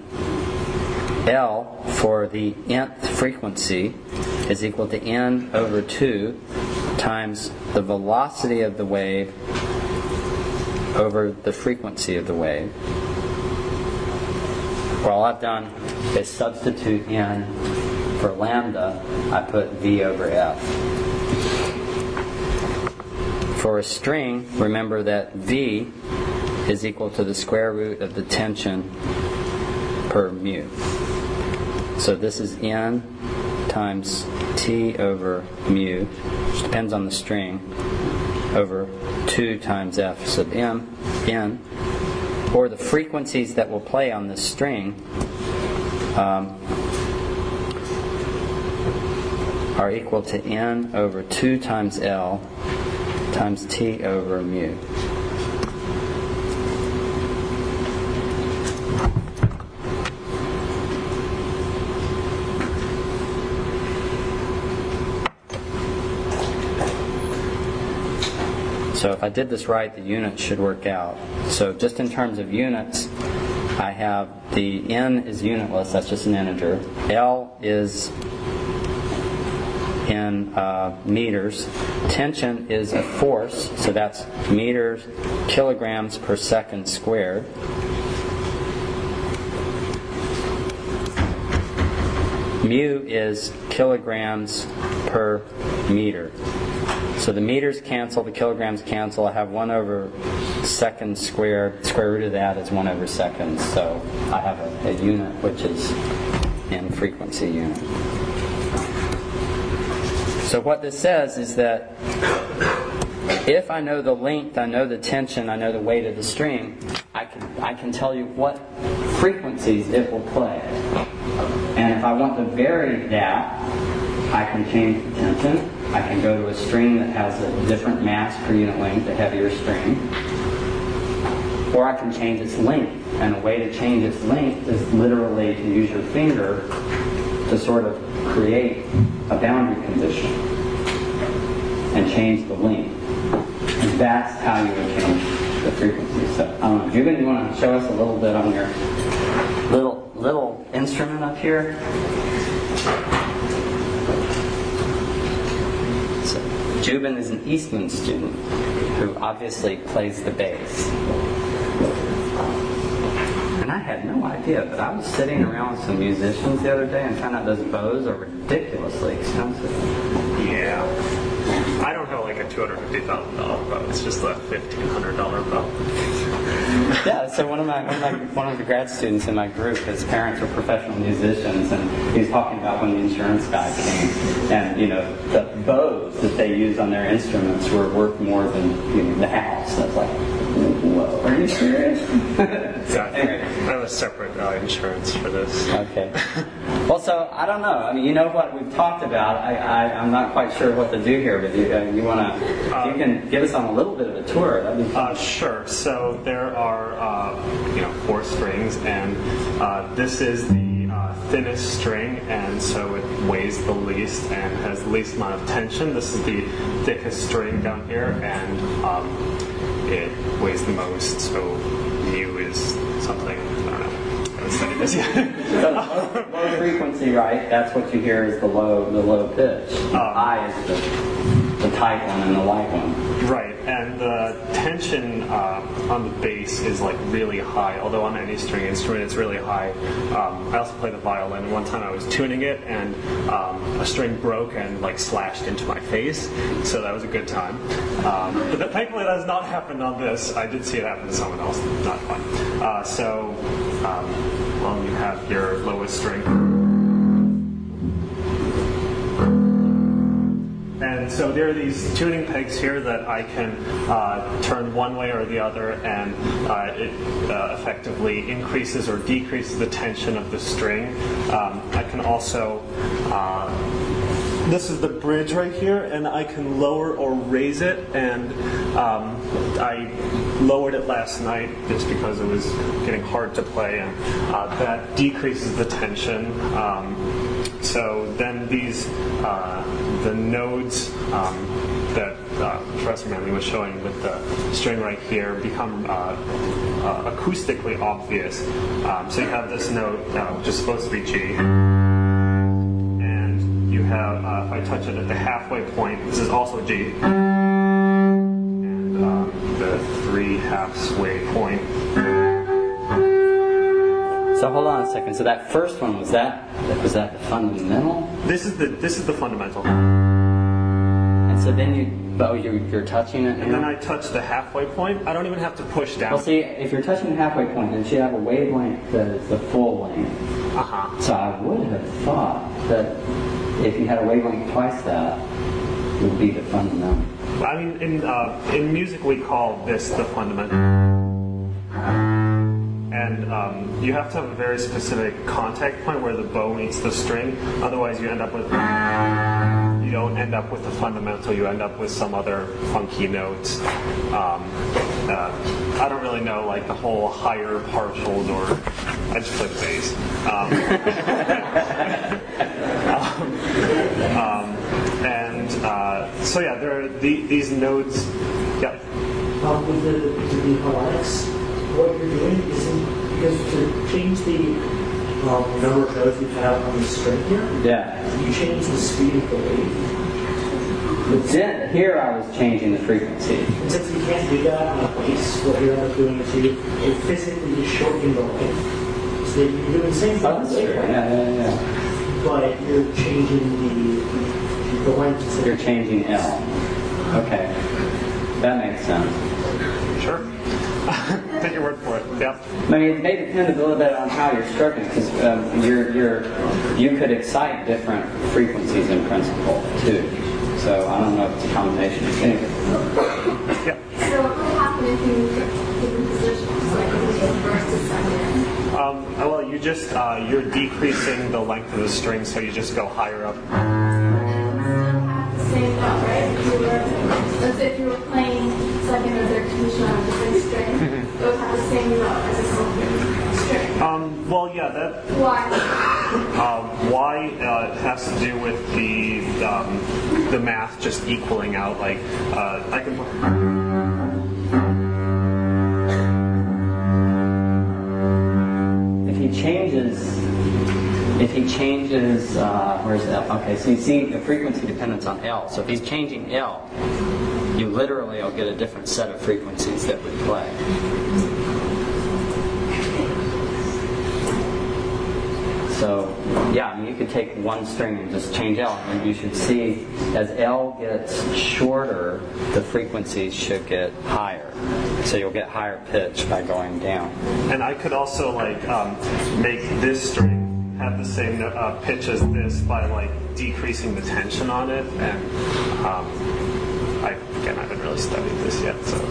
L for the nth frequency is equal to n over 2 times the velocity of the wave over the frequency of the wave. Well, all I've done is substitute in for lambda, I put V over F. For a string, remember that V is equal to the square root of the tension per mu. So this is N times T over mu, which depends on the string, over 2 times F sub N, or the frequencies that will play on this string are equal to N over 2 times L times T over mu. So if I did this right, the units should work out. So just in terms of units, I have the N is unitless, that's just an integer. L is in meters. Tension is a force, so that's meters, kilograms per second squared. Mu is kilograms per meter. So the meters cancel, the kilograms cancel. I have 1 over second squared. Square root of that is 1 over seconds. So I have a unit which is in frequency unit. So what this says is that if I know the length, I know the tension, I know the weight of the string, I can tell you what frequencies it will play. And if I want to vary that, I can change the tension. I can go to a string that has a different mass per unit length, a heavier string. or I can change its length. And a way to change its length is literally to use your finger to sort of create a boundary condition and change the length. And that's how you would change the frequency. So, I don't know, Jubin, you want to show us a little bit on your little instrument up here? So, Jubin is an Eastman student who obviously plays the bass. And I had no idea, but I was sitting around with some musicians the other day and found out those bows are ridiculously expensive. Yeah. I don't have like a $250,000 bow. It's just a $1,500 bow. Yeah, so one of the grad students in my group, his parents were professional musicians, and he was talking about when the insurance guy came, and the bows that they use on their instruments were worth more than the house. I was like, whoa, are you serious? Yeah, anyway. I have a separate insurance for this. Okay. Well, so I don't know. I mean, what we've talked about. I'm not quite sure what to do here, but you can give us on a little bit of a tour. That'd be fun. Sure. So there are 4 strings, and this is the thinnest string, and so it weighs the least and has the least amount of tension. This is the thickest string down here, and it weighs the most. So mu is something, I don't know. I haven't studied this yet. So low frequency, right? That's what you hear is the low pitch. I is the tight one and the light one. Right, and the tension on the bass is like really high. Although on any string instrument it's really high. I also play the violin. One time I was tuning it and a string broke and like slashed into my face. So that was a good time. But thankfully that has not happened on this. I did see it happen to someone else. Not fun. You have your lowest string. And so there are these tuning pegs here that I can turn one way or the other, and it effectively increases or decreases the tension of the string. I can also, this is the bridge right here, and I can lower or raise it, and I lowered it last night just because it was getting hard to play, and that decreases the tension. So then these, the nodes that Professor Manley was showing with the string right here become acoustically obvious. So you have this note, which is supposed to be G. And you have, if I touch it at the halfway point, this is also G. And the 3/2 point. So hold on a second. So that first one, was that the fundamental? This is the fundamental. And so then you're touching it. And then I touch the halfway point. I don't even have to push down. Well, see, if you're touching the halfway point, then you have a wavelength that is the full length. So I would have thought that if you had a wavelength twice that, it would be the fundamental. I mean, in music we call this the fundamental. And you have to have a very specific contact point where the bow meets the string. Otherwise, you don't end up with the fundamental. You end up with some other funky notes. I don't really know like the whole higher partials, or I just play the bass. So yeah, there are these nodes. Yeah. With the harmonics, what you're doing isn't because to change the number of notes you have on the string here. Yeah. You change the speed of the wave. But here I was changing the frequency. And since you can't do that on a bass, what you end up doing is you're physically just shortening the length. So that you're doing the same thing. Oh, that's true. Yeah. But you're changing the length. You're changing L. Okay. That makes sense. Sure. Take your word for it. Yeah. I mean, it may depend a little bit on how you're structured, because you could excite different frequencies in principle too. So I don't know if it's a combination. Anyway. Yeah. So what would happen if you different positions, like if you go first to second? Well, you just you're decreasing the length of the string, so you just go higher up. Same note, right? Let's say if you were playing second or third position on a different string, it would have the same note as a song string? Well, yeah, that. Why? Why has to do with the math just equaling out. Like I can. If he changes, where's L? Okay, so you see the frequency dependence on L. So if he's changing L, you literally will get a different set of frequencies that would play. So, yeah, I mean, you could take one string and just change L, and you should see as L gets shorter, the frequencies should get higher. So you'll get higher pitch by going down. And I could also make this string have the same pitch as this by decreasing the tension on it, and I haven't really studied this yet, so.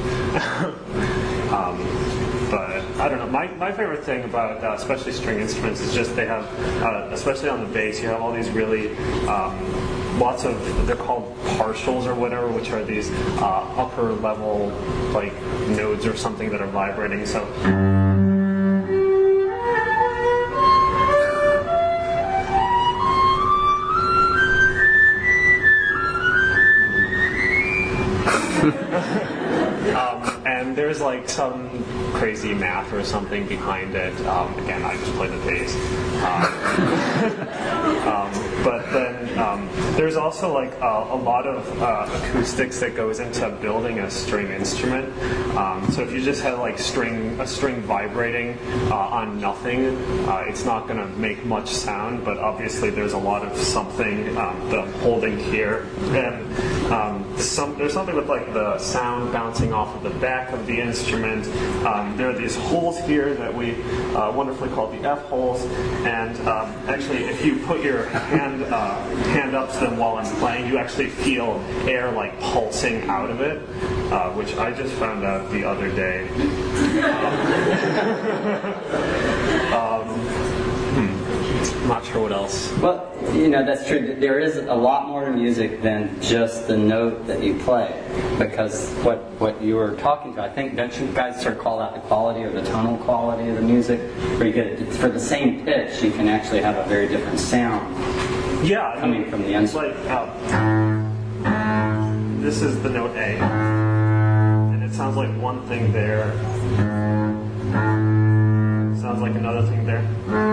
But I don't know. My favorite thing about especially string instruments is just they have, especially on the bass, you have all these really lots of, they're called partials or whatever, which are these upper level nodes or something that are vibrating. So. And there's some crazy math or something behind it. Again, I just play the bass. But then there's also a lot of acoustics that goes into building a string instrument. So if you just had a string vibrating on nothing, it's not going to make much sound. But obviously there's a lot of something that I'm holding here, and there's something with the sound bouncing off of the back of the instrument. There are these holes here that we wonderfully call the F holes, and actually if you put your hand up to them while I'm playing, you actually feel air pulsing out of it, which I just found out the other day. I'm not sure what else. Well, that's true. There is a lot more to music than just the note that you play, because what you were talking to, I think, don't you guys sort of call out the quality or the tonal quality of the music, where you get for the same pitch, you can actually have a very different sound. Yeah, coming from the instrument. This is the note A, and it sounds like one thing there. Sounds like another thing there.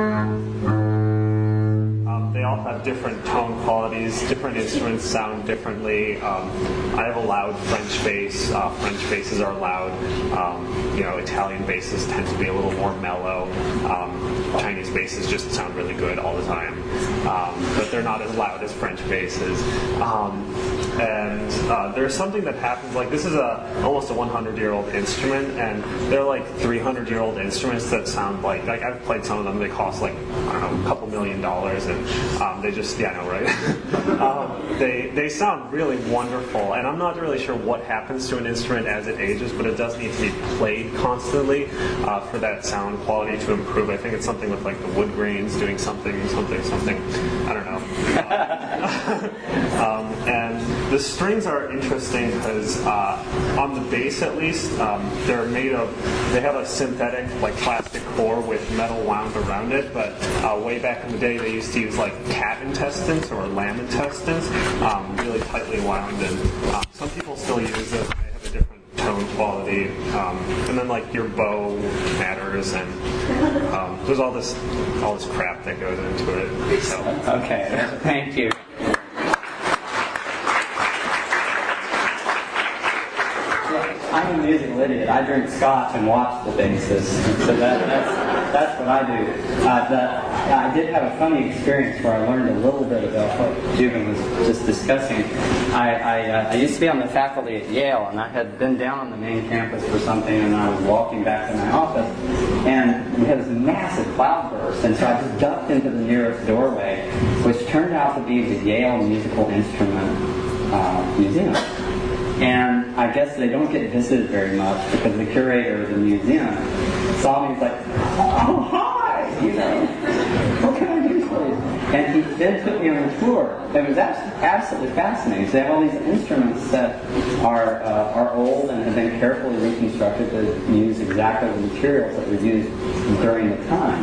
They all have different tone qualities. Different instruments sound differently. I have a loud French bass. French basses are loud. Italian basses tend to be a little more mellow. Chinese basses just sound really good all the time, but they're not as loud as French basses. And there's something that happens. This is almost a 100-year-old instrument, and they're 300-year-old instruments that sound I've played some of them. They cost I don't know, a couple $1 million, and they just I know, right? They sound really wonderful, and I'm not really sure what happens to an instrument as it ages, but it does need to be played constantly for that sound quality to improve. I think it's something with the wood grains doing something. I don't know. And the strings are interesting because on the bass, at least, they have a synthetic plastic core with metal wound around it, but way back in the day they used to use cat intestines or lamb intestines, really tightly wound, and some people still use it. They have a different tone quality, and then your bow matters, and there's all this crap that goes into it. So. Okay, thank you. I'm a musical idiot. I drink scotch and watch the basses, so that's what I do. I did have a funny experience where I learned a little bit about what Juven was just discussing. I used to be on the faculty at Yale, and I had been down on the main campus for something, and I was walking back to my office, and we had this massive cloudburst, and so I just ducked into the nearest doorway, which turned out to be the Yale Musical Instrument Museum. And I guess they don't get visited very much because the curator of the museum saw me and was like, "Oh, hi! What can I do for you?" And he then took me on a tour. It was absolutely fascinating. So they have all these instruments that are old and have been carefully reconstructed to use exactly the materials that were used during the time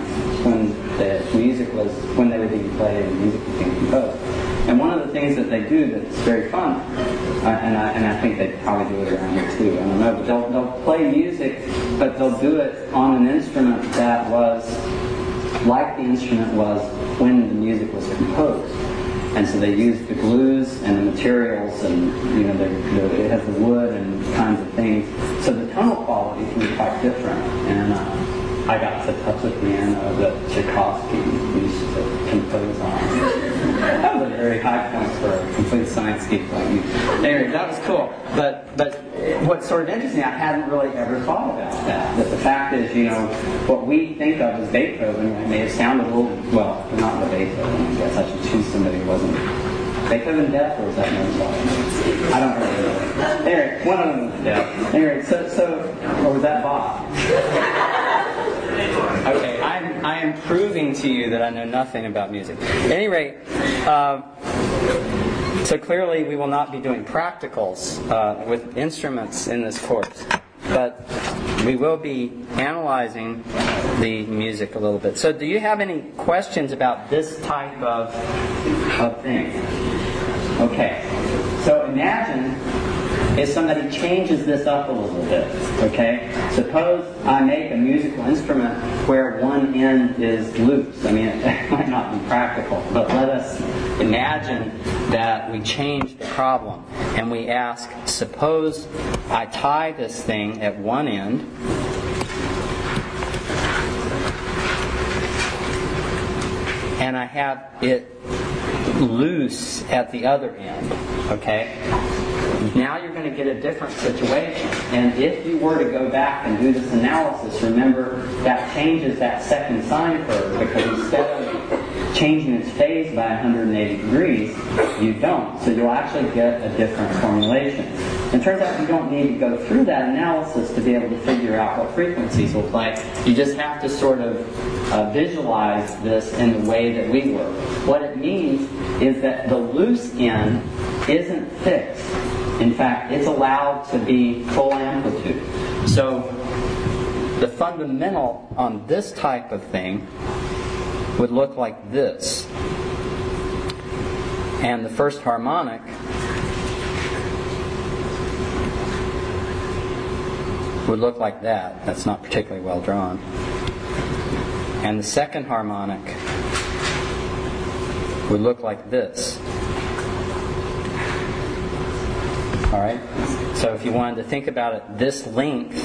when they were being played and music was being composed. And one of the things that they do that's very fun, and I think they probably do it around here too, I don't know, but they'll play music, but they'll do it on an instrument that was like the instrument was when the music was composed. And so they use the glues and the materials, and it has the wood and kinds of things. So the tonal quality can be quite different. And I got to touch the piano that Tchaikovsky used to compose on. That was a very high point for a complete science geek like me. Anyway, that was cool. But what's sort of interesting, I hadn't really ever thought about that. That the fact is, what we think of as Beethoven, it may have sounded a little, well, not the Beethoven, I guess I should choose somebody who wasn't Beethoven deaf, or is that Mozart? I don't really know. Anyway, one of them was deaf. Anyway, or was that Bach? Okay, I am proving to you that I know nothing about music. At any rate, so clearly we will not be doing practicals with instruments in this course, but we will be analyzing the music a little bit. So do you have any questions about this type of thing? Okay, so imagine if somebody changes this up a little bit, okay? Suppose I make a musical instrument where one end is loose. I mean, it might not be practical, but let us imagine that we change the problem and we ask, suppose I tie this thing at one end and I have it loose at the other end, okay? Now you're going to get a different situation. And if you were to go back and do this analysis, remember that changes that second sine curve, because instead of changing its phase by 180 degrees, you don't. So you'll actually get a different formulation. It turns out you don't need to go through that analysis to be able to figure out what frequencies will play. You just have to sort of visualize this in the way that we work. What it means is that the loose end isn't fixed. In fact, it's allowed to be full amplitude. So the fundamental on this type of thing would look like this. And the first harmonic would look like that. That's not particularly well drawn. And the second harmonic would look like this. All right? So if you wanted to think about it, this length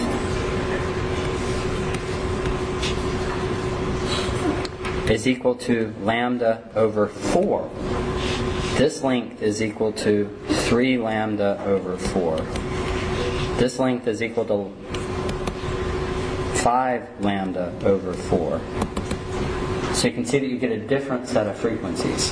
is equal to lambda over 4. This length is equal to 3 lambda over 4. This length is equal to 5 lambda over 4. So you can see that you get a different set of frequencies.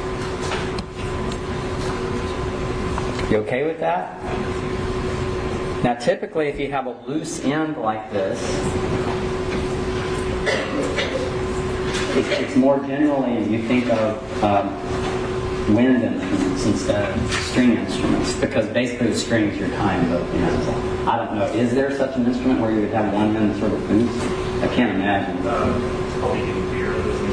You okay with that? Now typically if you have a loose end like this, it's more generally you think of wind instruments instead of string instruments, because basically the strings you're tying both ends. I don't know, is there such an instrument where you would have one end sort of loose? I can't imagine. It's probably in beer.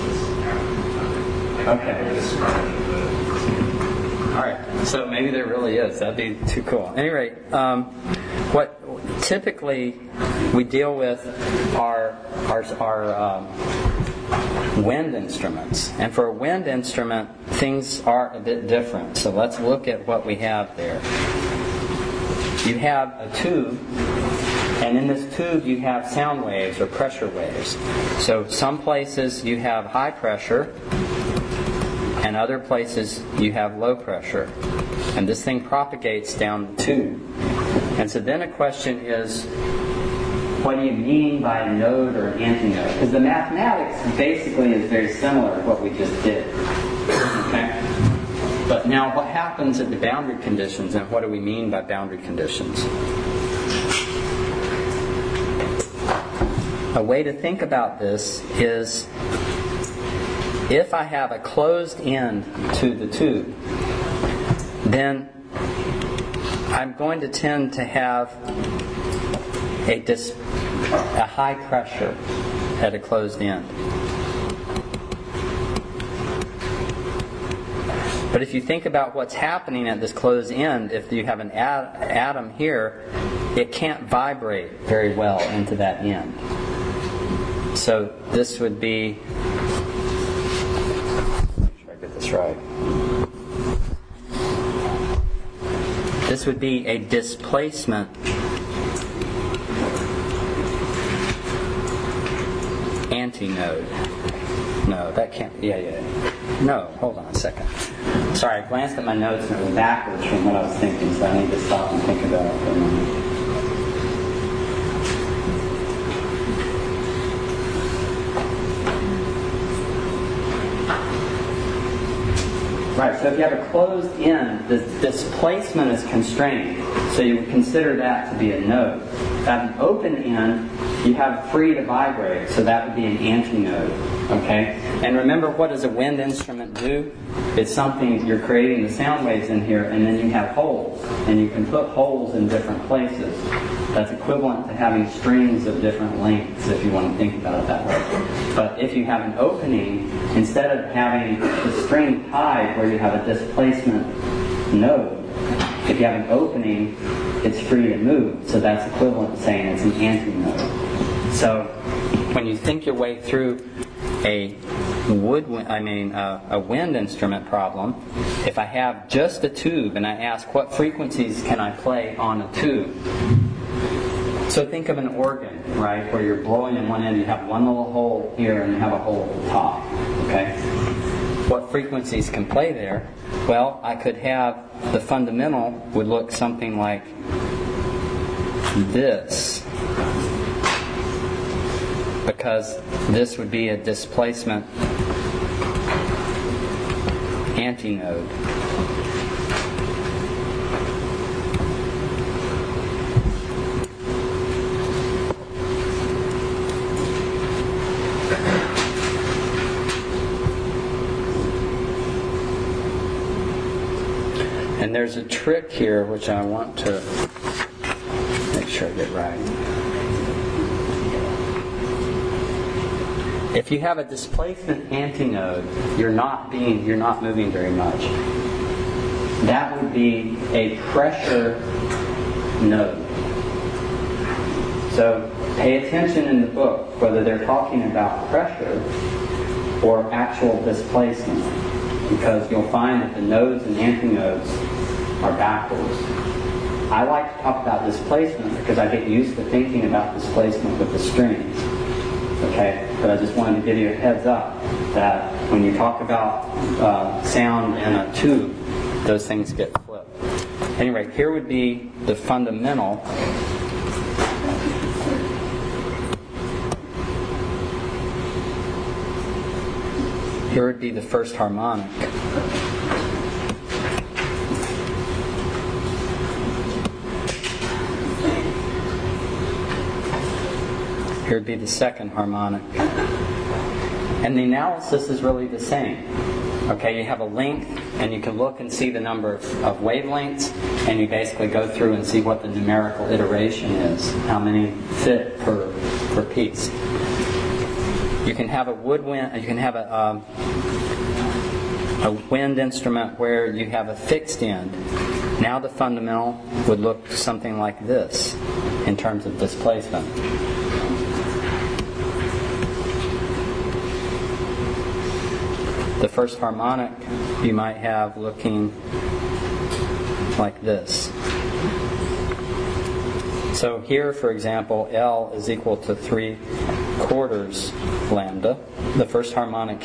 Okay. Alright, so maybe there really is. That'd be too cool. At any rate, what typically we deal with are wind instruments. And for a wind instrument, things are a bit different. So let's look at what we have there. You have a tube, and in this tube you have sound waves or pressure waves. So some places you have high pressure, and other places you have low pressure. And this thing propagates down the tube. And so then a question is, what do you mean by a node or an antinode? Because the mathematics basically is very similar to what we just did. Okay? But now what happens at the boundary conditions, and what do we mean by boundary conditions? A way to think about this is if I have a closed end to the tube, then I'm going to tend to have a high pressure at a closed end. But if you think about what's happening at this closed end, if you have an atom here, it can't vibrate very well into that end. So this would be, make sure I get this right. This would be a displacement antinode. No, that can't, yeah. No, hold on a second. Sorry, I glanced at my notes and it was backwards from what I was thinking, so I need to stop and think about it for a moment. Right, so if you have a closed end, the displacement is constrained, so you would consider that to be a node. If you have an open end, you have free to vibrate, so that would be an antinode. Okay? And remember, what does a wind instrument do? It's something, you're creating the sound waves in here, and then you have holes, and you can put holes in different places. That's equivalent to having strings of different lengths, if you want to think about it that way. But if you have an opening, instead of having the string tied where you have a displacement node, if you have an opening, it's free to move. So that's equivalent to saying it's an antinode. So when you think your way through a wind instrument problem, if I have just a tube and I ask what frequencies can I play on a tube, so think of an organ, right, where you're blowing in one end, you have one little hole here and you have a hole at the top, okay? What frequencies can play there? Well, I could have, the fundamental would look something like this, because this would be a displacement antinode. And there's a trick here which I want to make sure I get right. If you have a displacement antinode, you're not moving very much. That would be a pressure node. So pay attention in the book whether they're talking about pressure or actual displacement, because you'll find that the nodes and antinodes are backwards. I like to talk about displacement because I get used to thinking about displacement with the strings. Okay, but I just wanted to give you a heads up that when you talk about sound in a tube, those things get flipped. Anyway, here would be the fundamental. Here would be the first harmonic. Here would be the second harmonic. And the analysis is really the same. Okay, you have a length, and you can look and see the number of wavelengths, and you basically go through and see what the numerical iteration is, how many fit per piece. You can have a woodwind. You can have a wind instrument where you have a fixed end. Now the fundamental would look something like this in terms of displacement. The first harmonic you might have looking like this. So here, for example, L is equal to 3/4 lambda. The first harmonic.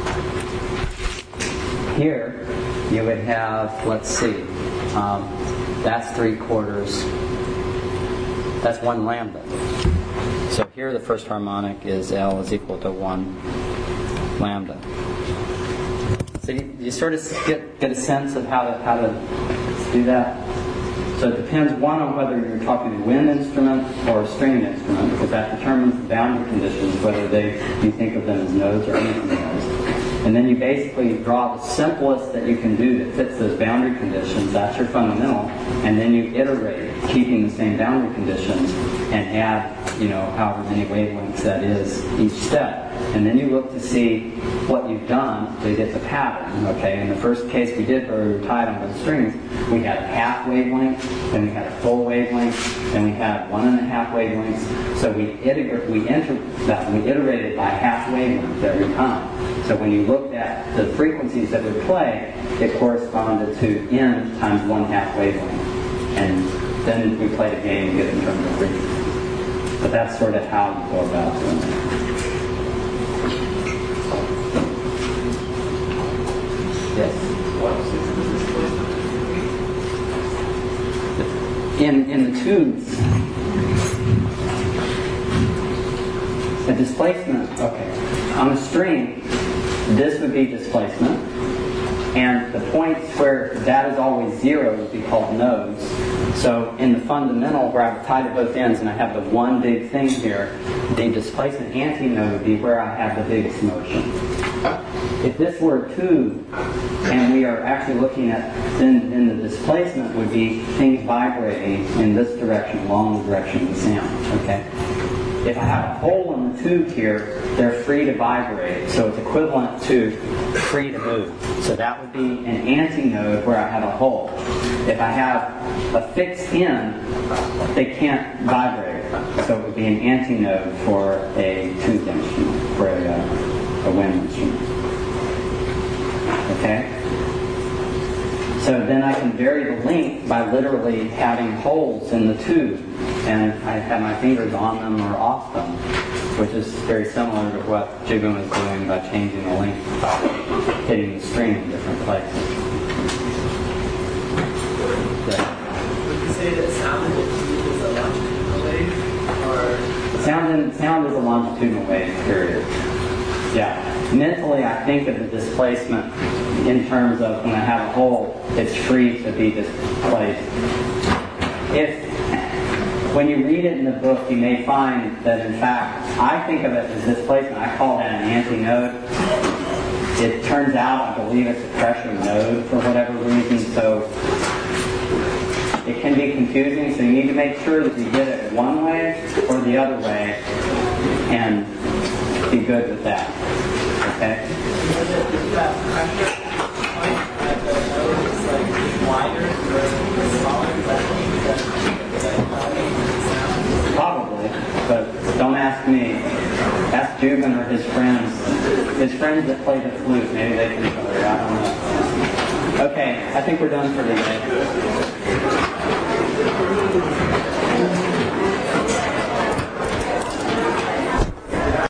Here you would have, let's see, that's 3/4. That's 1 lambda. So here the first harmonic is L is equal to 1 lambda. So you sort of get a sense of how to do that. So it depends, one, on whether you're talking a wind instrument or a stringed instrument, because that determines the boundary conditions, whether you think of them as nodes or anything else. And then you basically draw the simplest that you can do that fits those boundary conditions. That's your fundamental. And then you iterate, keeping the same boundary conditions, and add, however many wavelengths that is each step. And then you look to see what you've done to get the pattern. Okay. In the first case we did where we were tied on the strings, we had a half wavelength, then we had a full wavelength, then we had 1.5 wavelengths. So we iterated by half wavelength every time. So when you looked at the frequencies that would play, it corresponded to n times 1/2 wavelength. And then we played a game to get in terms of frequency. But that's sort of how you go about doing it. Yes? In the tubes, the displacement, okay, on a string, this would be displacement, and the points where that is always 0 would be called nodes. So in the fundamental, where I've tied at both ends and I have the one big thing here, the displacement antinode would be where I have the biggest motion. If this were a tube, and we are actually looking at, then the displacement would be things vibrating in this direction, along the direction of the sound. Okay. If I have a hole in the tube here, they're free to vibrate, so it's equivalent to free to move. So that would be an antinode where I have a hole. If I have a fixed end, they can't vibrate, so it would be an antinode for a tube instrument, for a wind instrument. Okay? So then I can vary the length by literally having holes in the tube, and I have my fingers on them or off them, which is very similar to what Jigum is doing by changing the length by hitting the string in different places. Yeah. Would you say that sound in the tube is a longitudinal wave, or sound is a longitudinal wave, period. Yeah. Mentally, I think of the displacement in terms of when I have a hole, it's free to be displaced. When you read it in the book, you may find that, in fact, I think of it as displacement. I call that an antinode. It turns out, I believe it's a pressure node for whatever reason, so it can be confusing. So you need to make sure that you get it one way or the other way, and be good with that. Okay? Is that pressure point at the node is like wider or smaller? Probably, but don't ask me. Ask Jubin or his friends. His friends that play the flute, maybe they can tell you. I don't know. Okay, I think we're done for today.